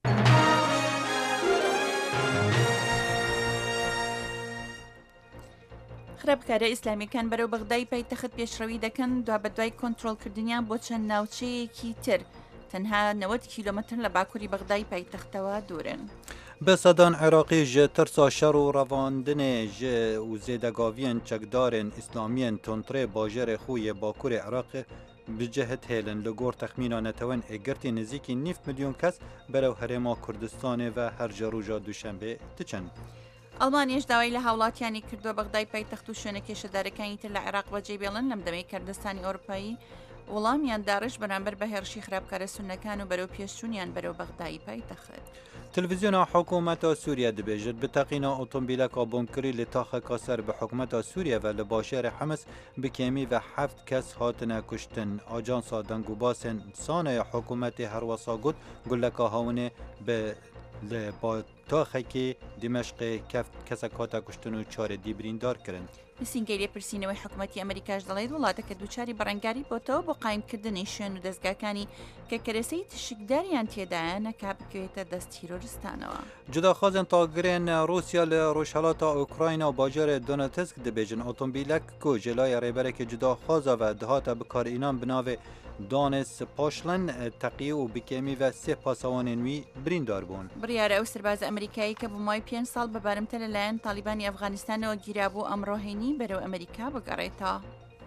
خراپکارە ئیسلامیەکان بەرەو بەغدای پایتەخت پێشڕەوی دەکەن دوا بەدوای کۆنتڕۆڵکردنیان بۆ چەند ناوچەیەکی تر تەنها نەوەت کیلۆمەتر لە باکووری بەغدای پایتەختەوە دوورن. بسدان عراقی ج ترسا شر و رواندن ج و زیدگاوین چکدارن اسلامیان تونتره باجر خوی باکور عراق بجهت هیلن لگور تخمینا نتوان اگرتی نزیکی نیف میلیون کس برو هرما کردستان و هر جروجا دوشنبه تچن. ئەڵمانیش داوای لە هاوڵاتیانی کردووە بەغدای پایتەخت و شوێنە کێشەدارەکانی تر لە عێراق بەجێ بێڵن لەم دەمەی کردستانی ئەوروپایی وەڵامیان داڕش بەرامبەر بە هێرشی خراپکارە سونەکان و بەرەو پێشچوونیان بەرەو بەغدای پایتەخت. تلفزیون حکومت سوریه دبیجد بتقینا اتومبیل کابونکری لتاخ کاسر به حکومت سوریه و لباشر حمس بکمی و هفت کس هاتن کشتن. آجانس دنگوباسن سانه حکومت هر وساگود گلکا هاونه به با تاخه که دمشق کفت کسا کاتا کشتن و چار دیبریندار کرن. نسینگەی لێپرسینەوەی حکوومەتی ئەمریکاش دەڵێت وڵاتەکە دووچاری بەڕێنگاری بۆتەوە بۆ قایمکردنی شوێن و دەستگاکانی کە کەرەسەی تشکداریان تێدایە نەکا بکوێتە دەست تیرۆریستانەوە. جوداخوازن تاگرێن رووسیا لە ڕۆژهەڵاتە ئوکراینە و باجارێ دۆنەتسک دەبێژن ئۆتۆمبیلەک کو جێلای ڕێبەرێکی جوداخوازەوە دهاتە بکارئینان بناوێ دانس پاشلن تقیه و بکمی و سه پاسوان نوی بریندار بون. بریاره او سرباز امریکایی که بمای پنج سال ببارمتر للاین طالبانی افغانستان و گیرابو امروهینی برو امریکا بگریتا.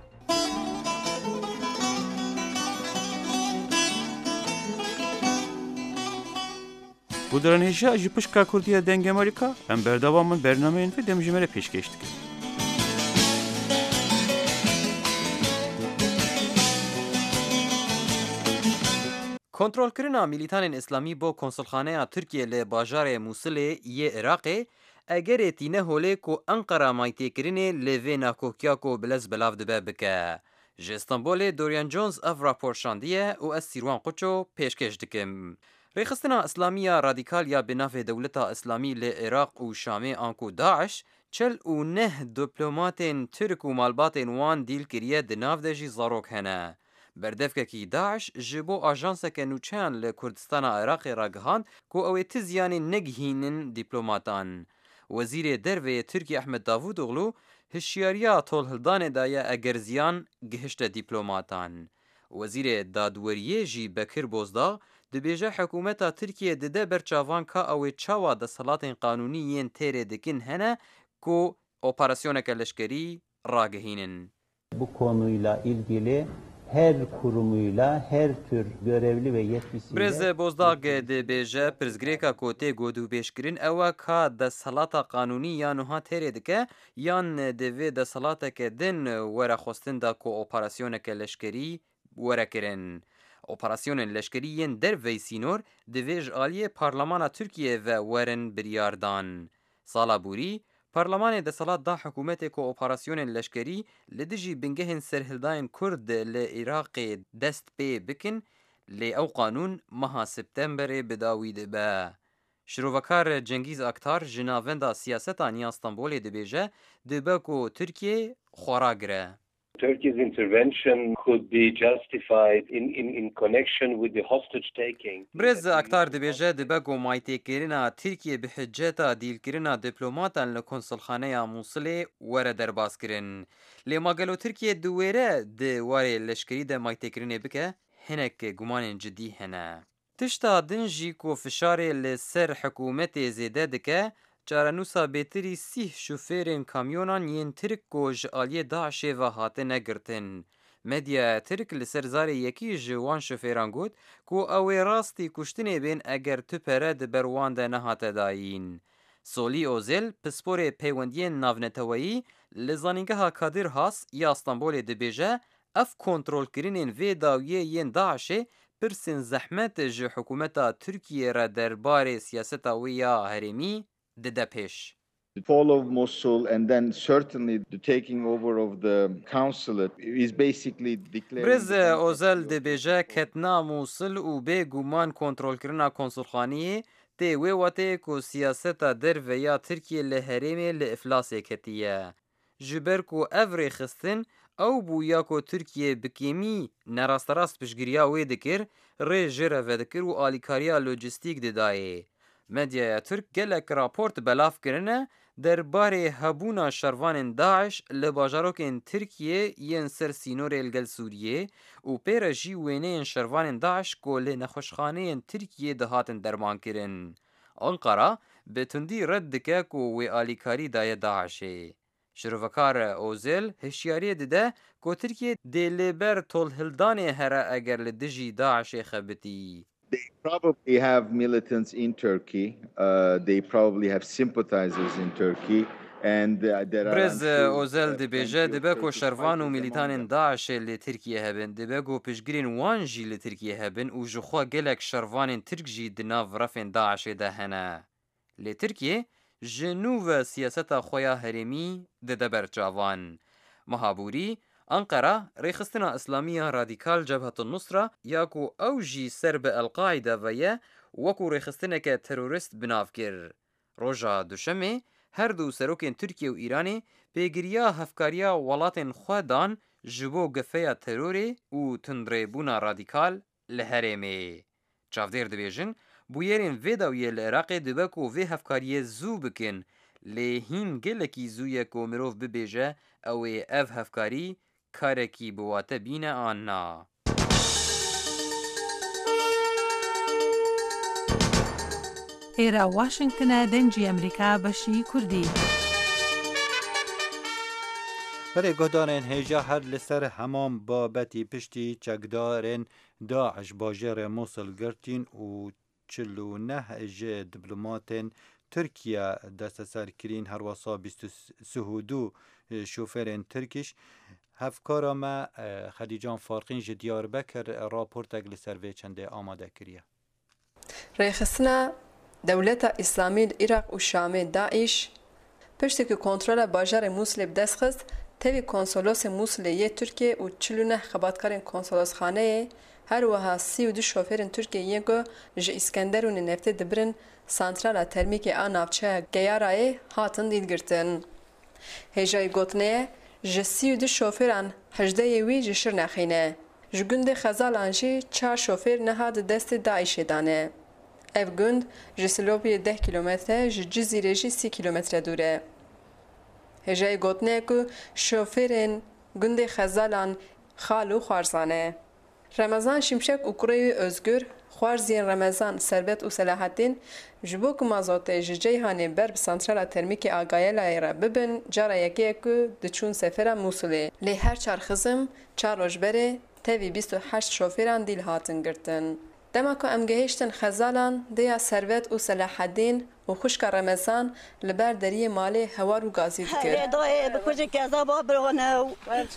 Bu dönemde Jipuşka Kurdiya Denge Amerika, hem berdavamın bernameyin ve demjimere peşkeştik. کنترۆلکردنا میلیتانên ئیسلامی بۆ کۆنسڵخانەیە تورکیە لە باژارێ مووسڵێ یê Iraqê ئەگەرێ tîne holê ku Enqera maytêkirinê lê vê nakokya ku bilez belav dibe bike. Ji Stenbolê Dorian Jones ev rapor şandiye û ez Sîrwan Quço pêşkêş dikim. Rêxistina İslamiya radîkal ya bi navê Dewleta İslamî lê Iraq û Şamê an ku Daeş çel û neh diplomatên Türk û malbatên wan dîl kiriye di nav de jî zarok hene. بردفککی داعش جبو آژانسک نوچان ل کردستان عراق راگهاند کو او تزیان نگهینن دیپلماتان. وزیر دروی ترکی احمد داوود اغلو هشیاریا طول هلدان دایا اگرزیان گهشت دیپلماتان. وزیر دادوریه جی بکر بوزدا دبیجه حکومت ترکیه دده برچاوان که او چاوا د صلات قانونی ین تیره دکن هنه کو اپراسیونک لشکری راگهینن. Bu konuyla ilgili her kurumuyla her tür görevli ve yetkisiyle Brez bozdağ de beje prizgreka kote godu beşkirin ewa ka da salata kanuni ya nuha tere dike yan de de salata ke din wera khostin da ko operasyona ke leşkeri wera kirin. Operasyonên leşkeriyên dervey sînor divêj aliyê Parlamana Türkiye ve werin biryardan. Sala Bûrî Parlemanê desalat da hikûmetê ku operasyonên leşkerî li dijî bingehên serhildayên Kurd li Iraqê dest pê bikin lê ew qanûn meha Septemberê bi dawî dibe. Şirovekar Cengiz Aktar ji navenda siyasetan ya Stenbolê dibêje dibe ku Tirkiye xwara gire. Turkey's intervention could be justified in, in, in connection with the hostage taking. Brez Aktar dibêje dibe ku maytêkirina Tirkiye bi hicceta dîlkirina diplomatan li konsulxaneya Musilê were derbas kirin. Lê magelo Tirkiye di wêre di warê leşkerî de maytêkirinê bike, hinek gumanên cidî hene. Tişta din jî ku fişarê li ser hikûmetê zêde dike, çarenûsa bêtirî sîh şofêrên kamyonan yên Tirk ku ji aliyê Daişê ve hatine girtin. Medyaya Tirk li ser zarê yekî ji wan şofêran got ku ew ê rastî kuştinê bên eger tupere di ber wan de nehate dayîn. سولی اوزل پسپور پیوندی ناونتوایی لزانینگه کادر هاس یا استانبول دبیجه اف کنترول کرینین وی داویه ین داعشه پرسین زحمت ج حکومتا ترکیه را درباره سیاستا ویا هرمی دده پیش. The fall of Mosul and then certainly the taking over of the consulate is basically declaring... برز اوزل دبیجه کتنا موصل و به گومان کنترول کرنا کنسولخانیه تی وی واته کو سیاستا در ویا ترکیه لهرمی لافلاس کتیه. جبر کو افری خستن او بویا کو ترکیه بکیمی نراست راست پشگریا وی دکر ری جره و دکر و آلیکاریا لوجستیک ددایه. مدیا ترک گلک راپورت بلاف کرنه درباره هبونا شروان داعش لباجاروکن ترکیه ین سر سینور الگل سوریه و پیرجی وینه شروان داعش کل نخوشخانه ترکیه دهاتن درمان کرن. انقره به تندی رد دکه کو وی آلیکاری دای داعشه. شروفکار اوزل هشیاری دده کو ترکیه دلیبر طول هلدانه هره اگر لدجی داعش خبتی. They probably have militants in Turkey. Uh, they probably have sympathizers in Turkey. And uh, there are... برز اوزل دبیجه دبه کو شروان و ملیتان داعش لترکیه هبن دبه کو پشگرین وانجی لترکیه هبن و جخوا گلک شروان ترک جی دناف رفن داعش دهنه. لترکیه جنوب سیاست خویا هرمی دده برجاوان. مهابوری انقره ریخستنا اسلامیه رادیکال جبهة النصره یاکو اوجی سرب القاعده ویه وکو ریخستنا که تروریست بناف کر. روژا دوشمه هر دو سروکین ترکیه و ایرانی پیگریا هفکاریا ولاتن خوادان جبو گفیا تروری و تندریبونا رادیکال لهرمه. چافدیر دبیجن بویرین ویداویه لعراق دبکو وی هفکاریه زو بکن لهین گلکی زویه کو مروف ببیجه او اف هفکاری کارکی بواته بینه آننا. ئێرە واشنگتنە دەنجی ئەمریکا بەشی کوردی. برای گهدارین هیجا هر لسر همان بابتی پشتی چکدارین داعش باجر موصل گرتین و چلو نه اجه دیپلماتین ترکیه دست سر کرین هر واسا بیست و سهودو شوفرین ترکیش هفکارا ما خدیجان فارقین جه دیار بکر راپورت اگل سروی چنده آماده کریه. ریخستنا دولت اسلامی عراق و شام داعش پشتی که کنترل باجر موصل بدست خست تاوی کنسولوس موصل یه ترکیه و چلو نه خباتکارین کنسولوس خانه هر وها سی و دو شوفرین ترکیه یکو جه اسکندرون نفته دبرن سانترال ترمیک آن نافچه گیارای هاتن دیدگرتن. هجای گوتنه جه سی و دو شوفران هجده یوی جشر نخینه. جگند خزالان جه چار شوفر نهاد دست داعش دانه. اف گند جسلوبی ده کیلومتر جه جزیره جه سی کیلومتر دوره. هجای گوتنه که شوفرین گند خزالان خالو خوارزانه. رمضان شمشک اوکراینی özgür خوارزین رمضان ثروت و صلاح الدین جبو که مازوته ججی هانی بر سانترال ترمیک آگایل را ببن جارا یکی که دچون سفر موصله لی هر چار خزم چار روزبره تاوی بیست و هشت شوفران دیل هاتن گرتن. دما که ام گهشتن خزالان دیا ثروت و صلاح الدین و خشک رمضان لبر دری مالی هوار و گازی کرد. دای بکوچه کذا با برونو.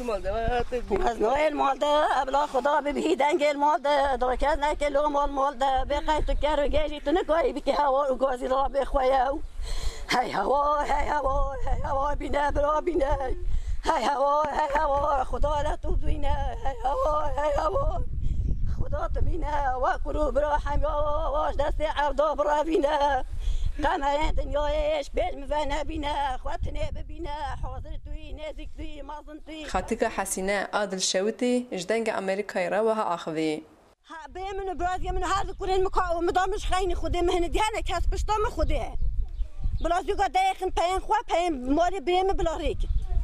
از نوع مال ده ابلا خدا ببی دنگل مال ده درکز نکلو مال مال ده بقای تو کرو گیجی تو نگاهی بکی هوار و گازی را بخویو. هی هوا هی هوا هی هوا بینه برا بینه. هی هوا هی هوا خدا را تو بینه. هی هوا هی هوا خدا تو بینه و کرو برا حمیا واش دست عبدا برا بینه. قمرين دنيايش بيج مفانا بينا خواتنا ببينا حاضر توي نازك توي مازن توي خاتك حسينة عادل شوتي جدنج أمريكا يراوها أخذي ها بيمن برازي من هذا كورين مكاو مدامش خايني خدي مهن ديانا كاس بشتام خدي بلاز يقع دايخن بين خوا بين مالي بيم بلا ريك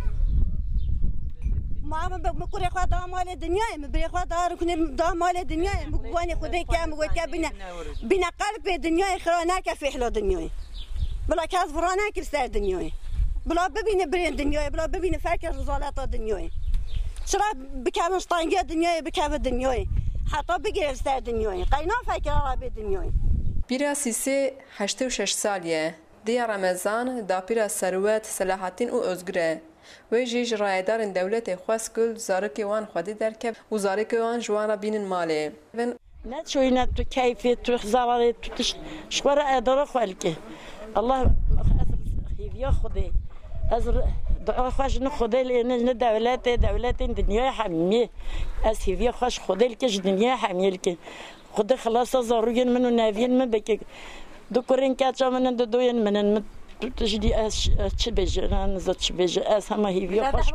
ما بكوري خوا دا مال الدنيا مبري خوا دار كوني دا مال الدنيا بقواني خدي كام وكا بينا بينا قلب الدنيا خرانا كفي حلو الدنيا بلا كاس فرانا كرسال الدنيا بلا ببين برين الدنيا بلا ببين فاكر رزالات الدنيا شرا بكام شطانجة الدنيا بكام الدنيا حتى بقي رسال الدنيا قينا فاكر رابي الدنيا بیرا سیسه هشت و شش سالیه Diya Ramazan dapîra serwet, selahatîn û özgirê. Wê jî ji rayedarên dewletê xwest ku zarokê wan xwedî derkeve û zarokê wan ji wan re bînin malê. Ne çoyne tu keyfê tu zararê tu tiş şwara edara xelkê. Allah hîviya Xwedê. Ez dua xweş ne Xwedê lê ne dewletê dewletên dinyaya hemî. Ez hîviya xweş Xwedê lê ji dinyaya hemî lê. Xwedê xilasa zarokên min û neviyên min bike. Du kurên keça min du doyên min min تجدي أش تشبج أنا نزت تشبج أس هم هي في خوش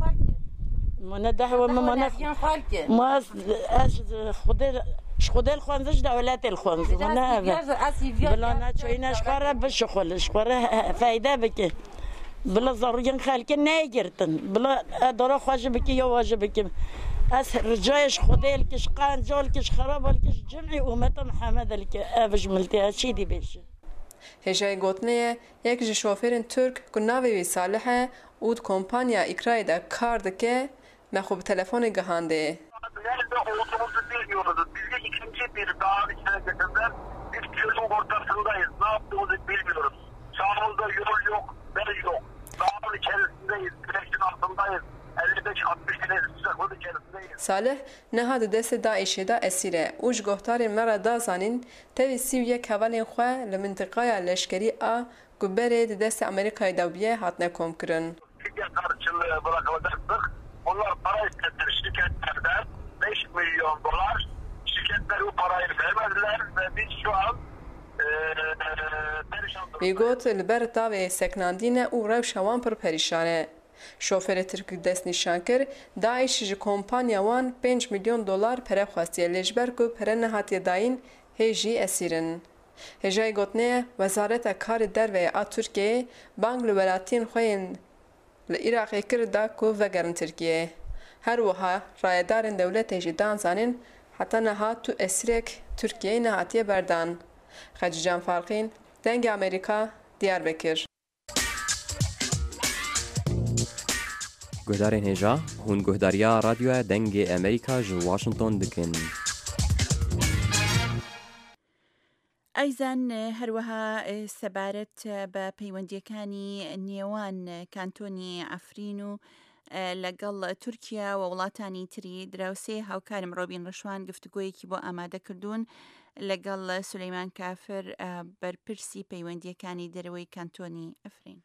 ما ندهوا ما ما نف ما أش خدل خدل خوانزش دولت الخوانز ما نه بلا نه شوينا شقرة بالشغل شقرة فايدة بك بلا ضروري خالك نايجرتن بلا أدرى خواج بك يا واج بك أس رجايش خدل كش قان جول كش خراب كش جمعي ومتى محمد لك أبج ملتي هالشي دي بيش Hêjayê gotinê yek ji şofêrên Türk ku navê wî Salih e û di kompanya îkrayê de kar dike me xwe bi telefonê gihandê. Nerede olduğumuzu bilmiyoruz. Bizi ikinci bir dağın içine getirdiler. Biz çölün ortasındayız. Ne yaptığımızı bilmiyoruz. Sağımızda yol yok, bel yok. Dağın içerisindeyiz. Güneşin altındayız. elli beş altmış derece sıcaklığı içerisindeyiz. Salih neha di destê Daişê de esîr e û ji guhdarên me re da zanîn tevî sî û yek hevalên xwe li mintiqaya leşkerî a ku berê di destê Amerîkayê de bûye hatine komkirin. Fidye karşılığı bırakılacaktık. Onlar para istediler şirketlerden. beş milyon dolar. Şirketler bu parayı vermediler ve biz şu an perişan durumdayız. Wî got li ber tavê seknandîne û rewşa wan pir perîşan e. Şofêrê Tirk dest nîşan kir, Daîş ji kompanya wan pênc milyon dolar pere xwestiye lê ji ber ku pere nehatiye dayîn hê jî esîrin. Hêjayê gotinê Wezareta Karê Derve a Tirkiyeyê bang li welatiyên xwe yên li Iraqê kir da ku vegerin Tirkiyeyê. Her wiha rayedarên dewletê jî dan zanîn heta niha tu esîrek Tirkiyeyê nehatiye berdan. Xecican Farqîn, Dengê Amerîka, Diyarbekir. Guhdarên hêja hûn guhdariya radyoya Dengê Amerîka ji Washington dikin. ئەیزان هەروەها سەبارەت بە پەیوەندیەکانی نێوان کانتۆنی ئەفرین و لەگەڵ تورکیا و وڵاتانی تری دراوسێ هاوکارم ڕۆبین ڕەشوان گفتوگۆیەکی بۆ ئامادە کردوون لەگەڵ سولەیمان کافر بەرپرسی پەیوەندیەکانی دەرەوەی کانتۆنی ئەفرین.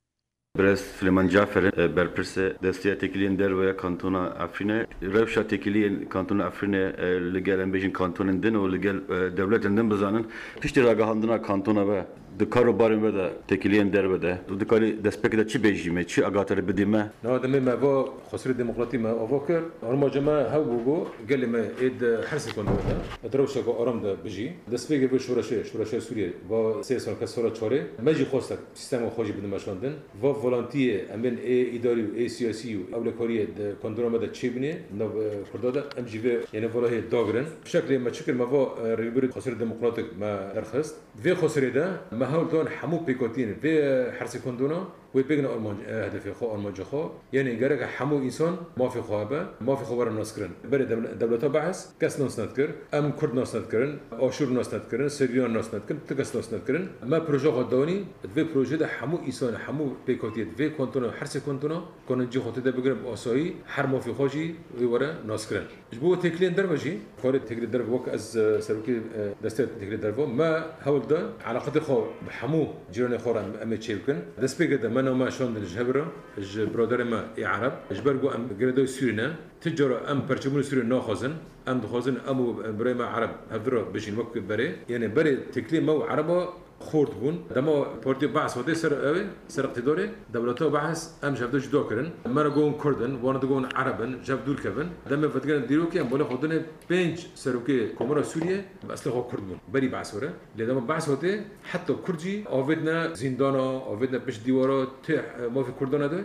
Brez Süleyman Cafer'in berpirse desteğe tekiliyen derveya kantona Afrin'e revşa tekiliyen kantona Afrin'e ligel embejin kantonun den o ligel devletinden bizanın pişti ragahandına kantona ve dikaro barın ve de tekiliyen dervede dikari despekte çi bejime çi agatları bidime. Ne demek me bu xosri demokrati me avokar armacama havugo gelme ed harsi kondoda dravşa ko aramda biji despeke ve şuraşe şuraşe Suriye ve sesor kasora çore meji xostak sistema xoji bidime şandın ve volontiye emin e idari e siyasi avlakariye kondroma da çebine nav kurdada emjive yani volahi dagren şekli me çıkır me va ribri xosri demokratik me derxist ve xosri da هاولتون حمو بيكوتين في حرس كوندونا ويبيجنا أرمان هدف خو أرمان جخو يعني جرك حمو إنسان ما في خوابه ما في خبر الناس كرن برد دولة بعث كاس ناس نتكر أم كرد ناس نتكرن أشور ناس نتكرن سريان ناس نتكرن تكاس ناس نتكرن ما بروجا قدوني في بروجا ده حمو إنسان حمو بيكوتين في كوندونا حرس كوندونا كون نجي خطة ده بجرب أساي حرم في خوجي ويورا ناس كرن جبوا تكلين دربجي فارد تكلين درب وك از سركي دستات تكلين درب ما هاول ده على قدر خو حمو جيران خورا أمي تشيبكن دسبيك ده ما نوما شون الجبرة الج برادر ما عرب جبرجو أم جردو سورينا تجارة أم برشمون سوري ناخذن أم دخذن أمو بريما عرب هذرة بجين وقت بري يعني بري تكليم مو عربة خورد بون دما بارتي بعث ودي سر أوي سر اقتداري دولته بعث أم جبدو جدو كرن مرة جون كردن وانا دجون عربن جبدو الكفن دما فتقرن ديروكي أم بقول خدنا بينج سروكي كومرا سوريا بأصله هو كرد بون بري بعث ورا لدما بعث ودي حتى كردي أوفدنا زندانا أوفدنا بش ديوارا تح ما في كردنا ده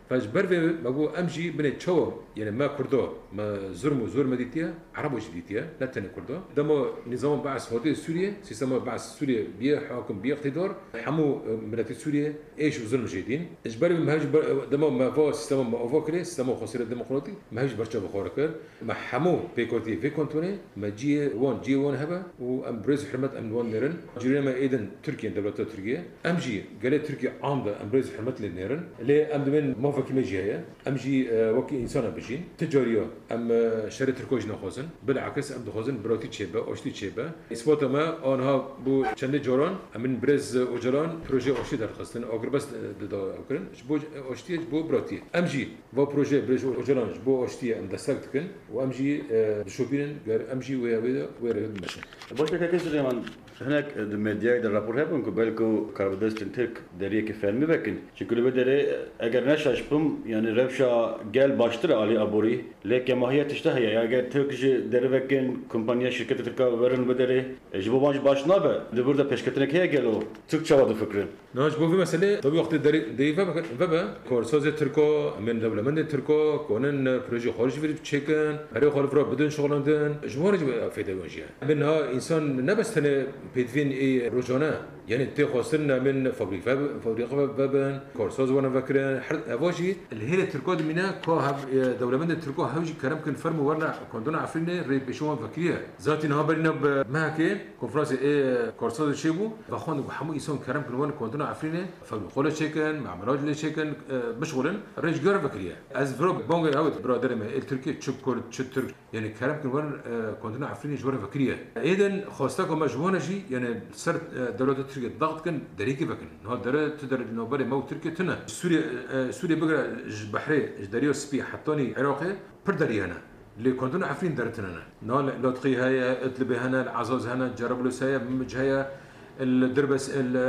فاجبر في بقو امجي بين تشو يعني ما كردو ما زرم وزور مديتيا عربو جديتيا لا تاني كردو دمو نظام بعث هوتي سوريا سيستم بعث سوريا بيه حاكم بيه اقتدار حمو ملت سوريا ايش وزرم جديدين اجبر ما هاج دمو ما فو سيستم ما اوفوكري سيستم خسر الديمقراطي ما هاج برشا بخورك ما حمو بيكوتي في كونتوني ما جي وان جي وان هبا وامبريز حرمت ام وان نيرن جرينا ما ايدن تركيا دولة تركيا امجي قالت تركيا عامده امبريز حرمت للنيرن لي ام من موافق ما جايه امجي وكي انسان بجين تجاريه ام شري تركوج نخوزن بالعكس ام دخوزن بروتي تشيبا اوشتي تشيبا اثبات ما انها بو چند جوران من برز اوجران بروجي اوشتي درخواستن اگر بس ددا اوكرن بو اوشتي بو بروتي امجي و بروجي برز اوجران بو اوشتي ام دستكن و امجي شوبين غير امجي ويا ويا ويا ماشي باش كيف سليمان هناك الميديا در رابور هبون که بالکو کاربردستن ترک دریه که فهمی بکن چون بدره اگر نشاش بم yani revşa gel baştır Ali Aburi lek mahiyet işte ya ya eğer Türkçe deri vekin kompanya şirketi Türk'a verin bederi jibo baş başına be de burada peşketine keye gel o Türkçe vardı fikri. ناش بو في مسألة طبيعي وقت دري دي فبا فبا كورسوز تركو من دولة من تركو كونن بروجي خارجي في تشيكن هري خالف را بدون شغلندن جمهور فايدة وجهه منها إنسان نبست هنا بيدفين إيه روجانا يعني تي خاصنا من فابريك فاب فابريك فابن كورسوز وانا فكرن هواجي الهيلة تركو دمنا كو هب دولة من تركو هواجي كلام كن فرم ورنا كوندونا عفرين ريد بشوان فكرية ذاتي نها برينا بمهك كونفرنس إيه كورسوز شيبو فخوان بحمو إنسان كلام كن ورنا كوندونا عفرينه فبقول شيكن مع مراجل شيكن مشغولن رج جرب فكريه از فرو بونغ اوت برادر ما التركي تشكر تشتر يعني كلام كن ورن كوندونا عفرينه جرب فكريه اذا خاصتكم مجموعه شيء يعني صرت دوله تركيا ضغط كن دريكي فكن نو در تدر نوبل مو تركيا تنا سوريا سوريا بقرا بحري دريو سبي حطوني عراقي بردري هنا اللي كوندونا عفرين درتنا نو لو تقي هي اطلبي هنا العزاز هنا جرب له سايب مجهيه الدربس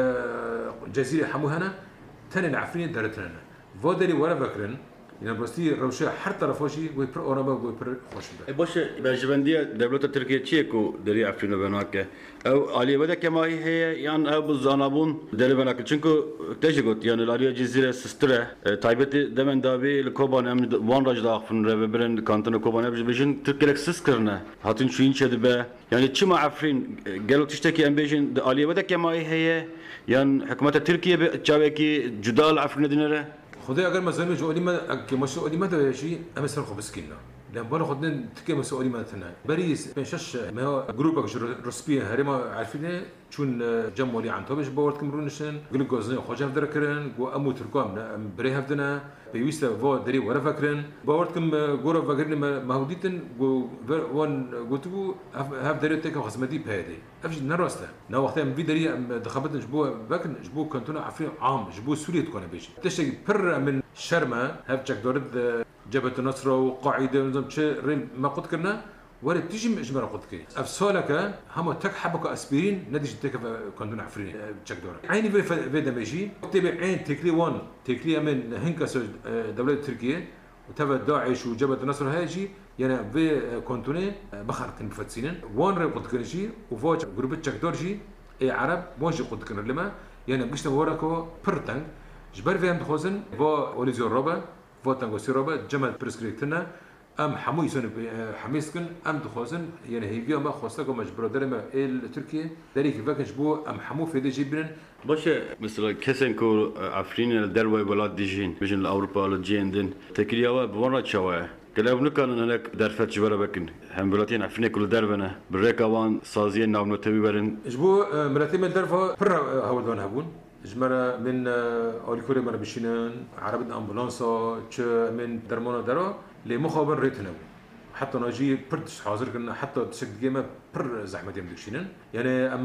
الجزيرة حمو هنا تاني العفرين دارتنا فودري ولا فكرن يعني بس تي روشة حر طرفوشي ويبر أوروبا ويبر خوش بقى. باش بجبندية دولة تركيا تشيكو دري عفرين بناك أو علي بدك كما هي يعني أو بالزانابون دري بناك چونكو تجيكوت يعني العليا جزيرة سسترة تايبت دمن دابي الكوبان أم وان راج داخل رببرن كانتون كوبان بيجن تركيا سسكرنا هاتين شوين شد به يعني چما عفرين قالوا تشتكي أم بيجن علي بدك كما هي يعني حكومة تركيا جاوكي جدال عفرين دينره خدي اگر مثلا جوالي ما مسؤولي ما ده شيء اما سر خبز كنا لان بنا خدنا تكي مسؤولي ما تنا باريس بنشش ما هو جروبك رسبيه هرما عارفين چون جمولي عن توبش باورت كمرونشن قل جوزنا خوجا دركرن جو امو تركام بري هفدنا بيوستا فو دري ورا فكرن باورت كم جورا فكرن مهوديتن جو وان قلتو هاف دري تك خصمتي بهادي افش نراسته نا وقتها من دري دخبت جبو بكن جبو كنتونا عفرين عام جبو سوريا تكون بيجي تشتي بر من شرما هاف جاك دورد جبهة النصر وقاعدة ونظام شيء ريل ما قد كنا ولا تيجي مجمرة قد كي أفسالك هم تك حبك أسبرين نديش تك كندون عفرين تشك دورة عيني في في دمجي تبي عين تكلي وان تكلي من هنكس دولة تركيا وتبع داعش وجبهة النصر هاجي يعني في كنتوني بخر كن بفتسينن وان ريل قد كنشي وفوج جروب تشك دورجي أي عرب واجي قد كن لما يعني قشنا وراكو برتن جبر فيهم دخوزن فو أوليزيو روبا فوتانغو سيروبا جمال بريسكريكتنا ام حمو يسون حميسكن ام دخوزن يعني هي ما خوستكو مجبر درما التركي داريك فاكش بو ام حمو في دي جيبرن باش مثلا كسن كو عفرين الدروي بلاد ديجين بجن اوروبا الجيندن تكريوا بورا تشوا كلام كان هناك درفت جبر بكن هم بلاتين عفرين كل دربنا بالركوان سازين ناو نوتبي برن جبو ملاتين من درفا بر هودون هبون جمرة من أوليكوري مرة بشينان عربة أمبولانسا ش من درمانا درا لمخابر ريتنا حتى ناجي بردش حاضر كنا حتى تشك جيمة بر زحمة يوم دكشينان يعني أم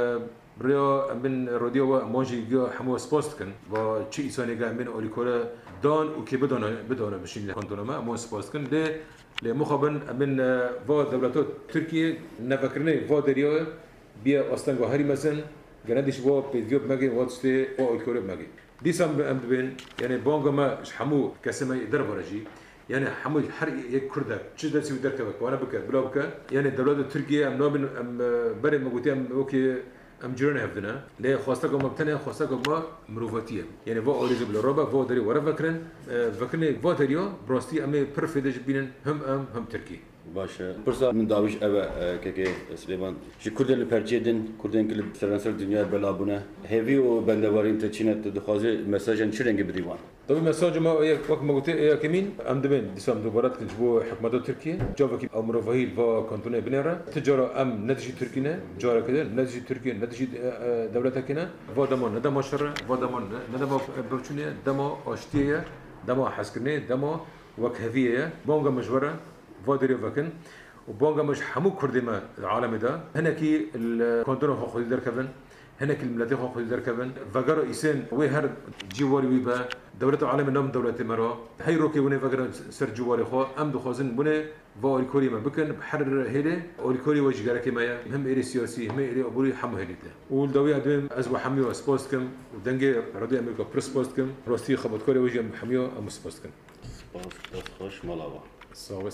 بريو من راديو ماجي جا حمو سباست كن و شيء إنساني جا من أوليكوري دان وكي بدون بدون بشين كنتونا ما مو سباست كن ل لمخابر من و دولة تركيا نفكرني و دريو بيا أصلاً وهاري مثلاً جناديش بوا بيديو بماجي واتستي بوا الكوري بماجي دي سام ام بين يعني بونغ ما حمو كسمه يدرب ورجي يعني حمو حر يكرده شده سوي دركبك وانا بك بلا بك يعني الدوله التركيه ام نوبن ام بري مغوتي ام اوكي ام جيران هفدنا لا خواسته ما بتنا خواسته ما مروفاتيه يعني فو اوريز بالروبا فو دري ورا فكرن فكرني فو دريو بروستي ام بيرفيدج بينن هم ام هم تركي باشه برسا من داویش اوه که سلیمان جی کردن لپرچیدن کردن که سرانسر دنیا بلابونه هیوی و بندوارین تچینه دخوازه مساجن چه رنگی بدیوان طبعا مساج ما وقت ما قلت يا كمين ام دبن ديسام دوبارات كنجبو حكومه تركيا جوفك او مروفهيل فا كانتونه بنرا تجاره ام نتيجه تركينا جاره كده نتيجه تركيا نتيجه دولتها كنا فا دمان ندم شر فا دمان ندم بچونه دما اشتيه دما حسكنه دما وكهفيه بونغا مجوره فادري فكن وبونغا مش حمو كردما العالم ده هنا كي الكونتون خو در كفن هنا كي الملاتي خو در كفن فقرا إنسان وهر جواري ويبا دولة العالم نام دولة مرا هاي روكي ونه فقرا سر جواري خو أم دخوازن بونه فاري كوري ما بكن بحر هيله أوري كوري وجهك كما هم إيري سياسي هم إيري أبوري حمو هيلته والدوية عندهم أزوا حميو سبوستكم ودنجي رادي أمريكا بريس سبوستكم روستي خبط كوري وجه حميو أم سبوستكم سبوست خوش ملاوا سويس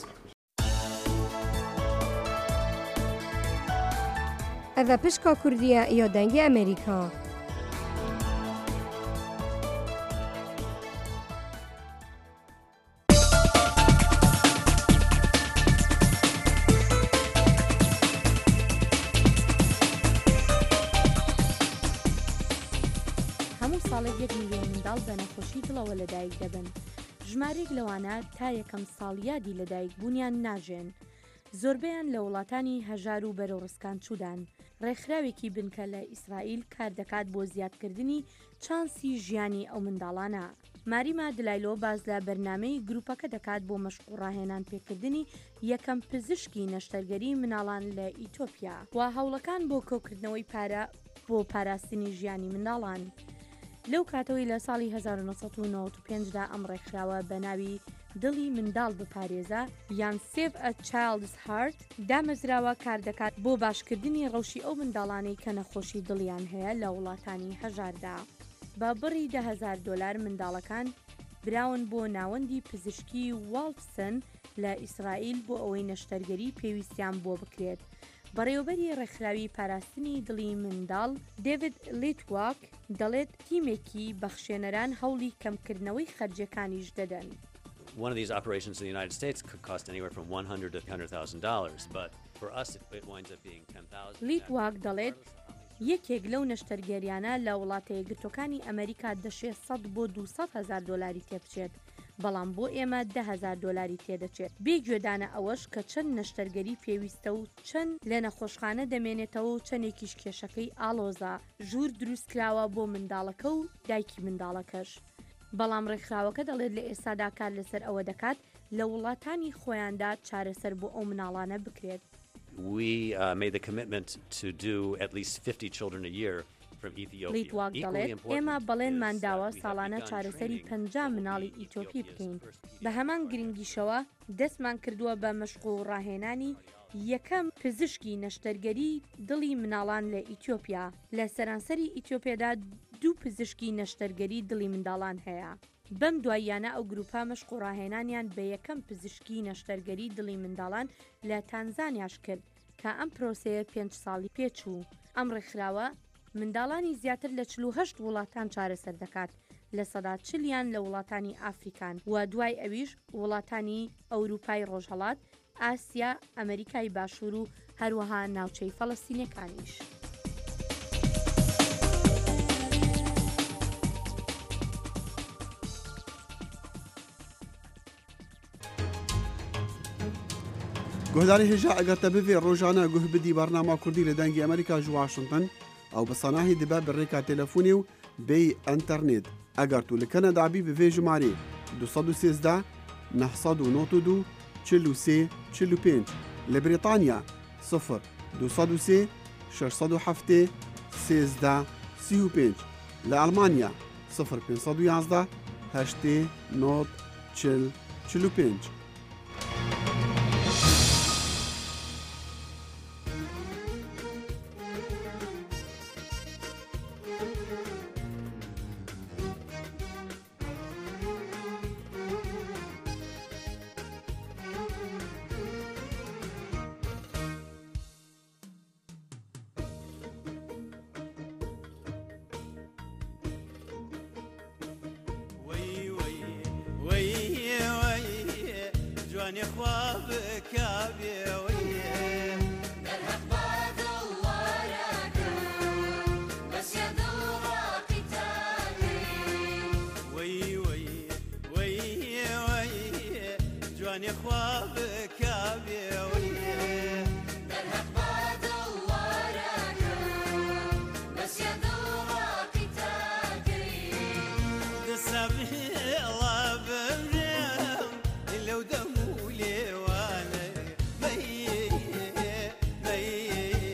ئەڤە پشکا کوردیە یا دەنگی ئەمریکا. هەموو ساڵێک یەک میلیۆن منداڵ بە نەخۆشی دڵەوە لەدایک دەبن. ژمارێک لەوانە تا یەکەم ساڵ یادی لەدایک بوونیان ناژێن. زۆربیان لە وڵاتانی هەژار و بەرەوڕسکان چوودان. ڕێکخراوێکی بنکە لە ئیسرائیل کار دەکات بۆ زیادکردنی چانسی ژیانی ئەو منداڵانە. ماریما دلایلۆ باز لە بەرنامەی گروپەکە دەکات بۆ مەشقوڕاهێنان پێکردنی یەکەم پزیشکی نەشتەرگەری مناڵان لە ئیتۆپیا و هەوڵەکان بۆ کۆکردنەوەی پارە بۆ پاراستنی ژیانی منداڵان. لەو کاتەوەی لە ساڵی هەزار و نۆ سەد و نۆڤە و پێنج دا ئەم ڕێکخراوە بە ناوی دڵی منداڵ بپارێزە یان Save a Child's Heart دامەزراوە کار دەکات بۆ باشکردنی ڕەوشی ئەو منداڵانەی کە نەخۆشی دڵیان هەیە لە وڵاتانی هەژاردا. بە بڕی ده هەزار دۆلار منداڵەکان براون بۆ ناوەندی پزیشکی واڵفسن لە ئیسرائیل بۆ ئەوەی نەشتەرگەری پێویستیان بۆ بکرێت. بەڕێوەبەری ڕێکخراوی پاراستنی دڵی منداڵ دێڤید لیتواک دەڵێت تیمێکی بەخشێنەران هەوڵی کەمکردنەوەی خەرجەکانیش دەدەن. One of these operations in the United States could cost anywhere from one hundred to one hundred thousand dollars, but for us it winds up being ten thousand. لیتواک دەڵێت یەکێک لەو نەشتەرگەریانە لە وڵاتە یەکگرتوەکانی ئەمریکا دەشێت سەد بۆ دووسەد هەزار دۆلاری تێبچێت، بەڵام بۆ ئێمە ده هەزار دۆلاری تێدەچێت. بێگوێدانە ئەوەش کە چەند نەشتەرگەری پێویستە و چەند لە نەخۆشخانە دەمێنێتەوە و چەندێکیش کێشەکەی ئالۆزا ژوور دروستکراوە بۆ منداڵەکە و دایکی منداڵەکەش. بەڵام ڕێکخراوەکە دەڵێت لە ئێستادا کار لەسەر ئەوە دەکات لە وڵاتانی خۆیاندا چارەسەر بۆ ئەو مناڵانە بکرێت. We uh, made the commitment to do at least fifty children a year from Ethiopia. لیتواک دەڵێت ئێمە بەڵێنمان داوە ساڵانە چارەسەری پەنجا مناڵی ئیتۆپی بکەین. بە هەمان گرنگیشەوە دەستمان کردووە بە مەشقوو ڕاهێنانی یەکەم پزیشکی نەشتەرگەری دڵی مناڵان لە ئیتۆپیا. لە سەرانسەری ئیتۆپیادا دوو پزیشکی نەشتەرگەری دڵی منداڵان هەیە. بەم دواییانە ئەو گروپا مەشقوڕاهێنانیان بە یەکەم پزیشکی نەشتەرگەری دڵی منداڵان لە تانزانیاش کرد کە ئەم پرۆسەیە پێنج ساڵی پێچوو. ئەم ڕێکخراوە منداڵانی زیاتر لە چل و هەشت وڵاتان چارەسەر دەکات لە سەدا چلیان لە وڵاتانی ئافریکان و دوای ئەویش وڵاتانی ئەوروپای ڕۆژهەڵات، ئاسیا، ئەمریکای باشوور و هەروەها ناوچەی فەڵەستینەکانیش. گۆداری هێژا ئەگەرتە ببێ ڕۆژانە گوه بدی بەرنامە کوردی لە دەنگی ئەمریکا ژ واشنگتن ئەو بەسەناهی دەبە بڕێکا تەلەفۆنی و بێی ئەنتەرنێت ئەگەر تو لە کەنەدابی بڤێ ژمارێ دو سەد و سێزدە نە سەد و نۆ و دو چل و سێ چل و پێنج لە بریتانیا سفر دو سەد و سێ شەش سەد و هەفتێ سێزدە سی و پێنج لە ئەڵمانیا سفر پێنج سەد و یازدە هەشتێ نۆ چل چل و پێنج. جواني خوابك يا بيويه درهق بعد الورق بس يا دورك تاني وي وي وي وي جواني خوابك يا بيويه درهق بعد الورق بس يا دورك تاني دسامي الله بمرم لو دمولي وانا مي مي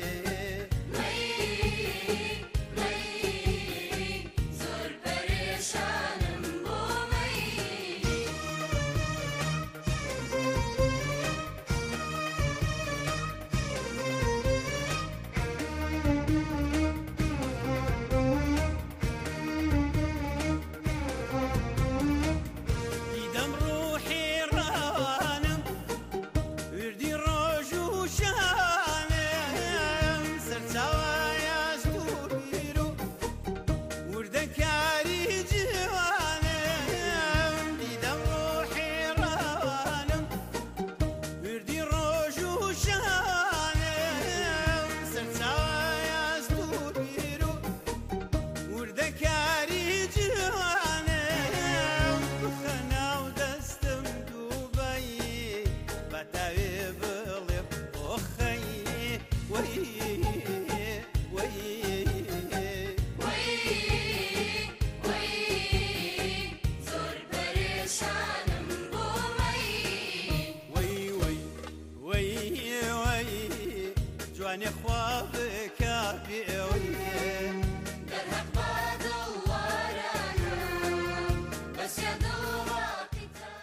مي مي زور بريشان بو مي يدم روحي روانم وردي روج وشانم سرساوا يستور بيرو وردكاري جوانم يدم روحي روانم وردي روج وشانم سرساوا يستور بيرو وردكاري جوانم بخنا ودستم دوبي بتاوي بغلب أخي وي وي وي وي زور بريشان بومي وي وي وي وي جواني خوابك يا بيويه درهق بعد الورق بس يا دورك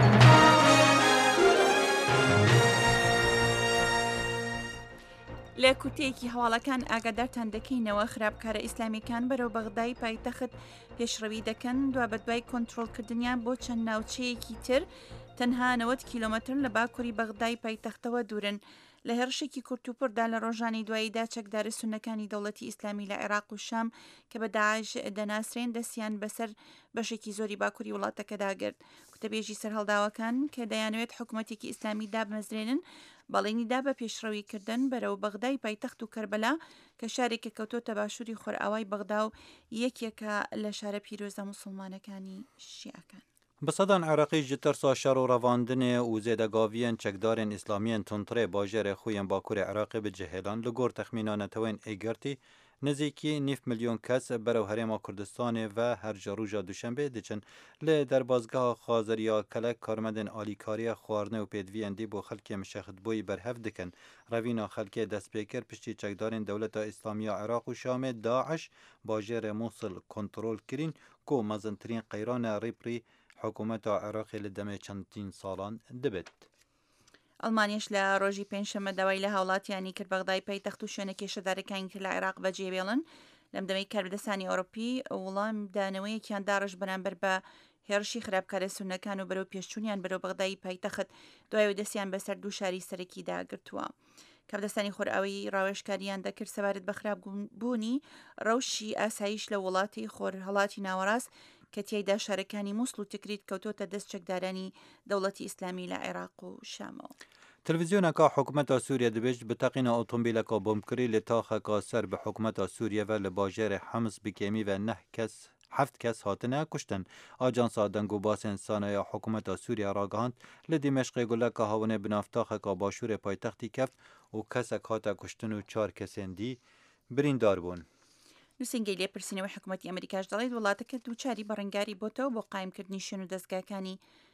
لە کوتەیەکی هەواڵەکان ئاگادارتان دەکەینەوە خراپکارە ئیسلامیەکان بەرەو بەغدای پایتەخت پێشڕەوی دەکەن دوا بەدوای کۆنتڕۆڵکردنیان بۆ چەند ناوچەیەکی تر تەنها نەوەت کیلۆمەتر لە باکووری بەغدای پایتەختەوە دوورن لە هێرشێکی کورتوپڕدا لە ڕۆژانی دواییدا چەکدارە سونەکانی دەوڵەتی ئیسلامی لە عێراق و شام کە بە داعش دەناسرێن دەستیان بەسەر بەشێکی زۆری باکووری وڵاتەکەداگرت کوتەبێژی سەرهەڵداوەکان کە دەیانوێت حکوومەتێکی ئیسلامی دابمەزرێنن بەڵێنیدا بە پێشڕەویکردن بەرەو بەغدای پایتەخت و کەربەلا کە شارێکە کەوتۆتە باشووری خۆرئاوای بەغدا و یەکێکە لە شارە پیرۆزە موسڵمانەکانی شیعەکان. بسەدان عێراقی ji tirsa şer û revandinê û zêdegaviyên çekdarên îslamiyên tunturê bajarê xwe yên Bakurê Iraqê bi cihêlan li gor texmîna netewên êgirtî nizîkî nîv milyon kes berew Herêma Kurdistanê ve her ji rûja duşembê diçin lê derbazgeha Xazeriya Kelek karmendên alîkariya xwarinê û pêdiviyên dî bo xelkê mişexitbûyî berhev dikin. Revîna xelkê destpêkir piştî çekdarên Dewleta İslamiya Iraq û Şamê Daeş bajarê Mosul kontrol kirîn ku mezintirîn qeyrana Rîprî حکوومەتە عێراقی لە دەمێ چەندین ساڵان دەبێت. ئەڵمانیش لە ڕۆژی پێنجشەممە داوای لە هاوڵاتیانی کرد بەغدای پایتەخت و شوێنە کێشەدارەکانی کرد لە عێراق بەجێبێڵن لەم دەمەی کاربدەسانی ئەوروپی وەڵام دانەوەیەکیان داڕژ بەرامبەر بە هێرشی خراپکارە سونەکان و بەرەو پێشچوونیان بەرەو بەغدای پایتەخت دوای دەستیان بەسەر دوو شاری سەرەکیدا گرتووە. کابدەستانی خۆرئاوی ڕاوێژکاریان دەکرد سەبارەت بە خراپبوونی ڕەوشی ئاسایش لە وڵاتی خۆر هەڵاتی ناوەڕاست کە تیایدا شارەکانی مووسڵ و تکریت کەوتۆتە دەست چەکدارانی دەوڵەتی ئیسلامی لە عێراق و شامەوە. تلڤیزیۆنەکە حکوومەتە سووریە دەبێت بتەقینە ئۆتۆمبیلەکە بۆمکردی لە تاخەکە سەر بە حکوومەتە سووریەوە لە باژێرە حەمس بکێمی و نەح کەس هەفت کەس هاتنە کوشتن. ئاجانسا دەنگ و باسێن سانەیە حکوومەتە سووریا ڕاگەهاند لە دیمەشقی گولەکە هەونێ بنافتاخەکە باشوورێ پایتەختی کەفت و کەسێک هاتە کوشتن و چار کەسێن دی بریندار بوون. نووسنگی لێپرسینەوەی حکوومەتی ئەمریکاش دەڵێت وڵاتەکە دووچاری بەڕنگاری بۆتەوە بۆ قایمکردنی شوێن و دەستگاکانی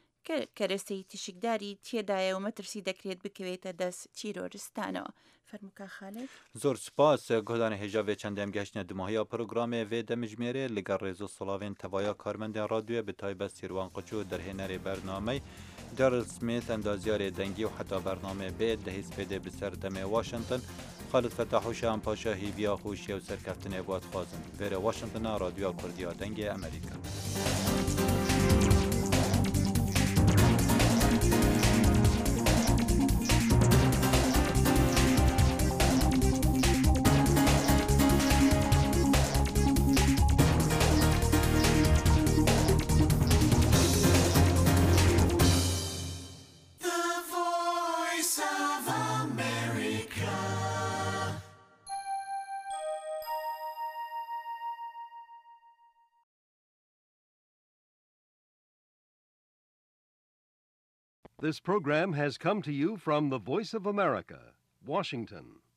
کەرەسەی تشکداری تێدایە و مەترسی دەکرێت بکەوێتە دەست تیرۆریستانەوە. فەرمووکە خالد زۆر سپاس گۆدانی هێژاوێ چەندێم گەشتە دماهیا پروگرامێ vê demijmêrê li gel rêzo silavên tevaya karmendên radyoyê bi taybet Sîrwan Qıçû derhênerê bernamey Daryl Smith endaziyarê dengî û heta bernamê bê di hêzpêdê bi ser demê Washington Xalid Fetahûşan paşa hîviya xweşiya û serkeftinê bu dixwazin. Vêrê Washingtona Radyoya Kurdiya Dengê Amerîka. The voice This program has come to you from the Voice of America, Washington.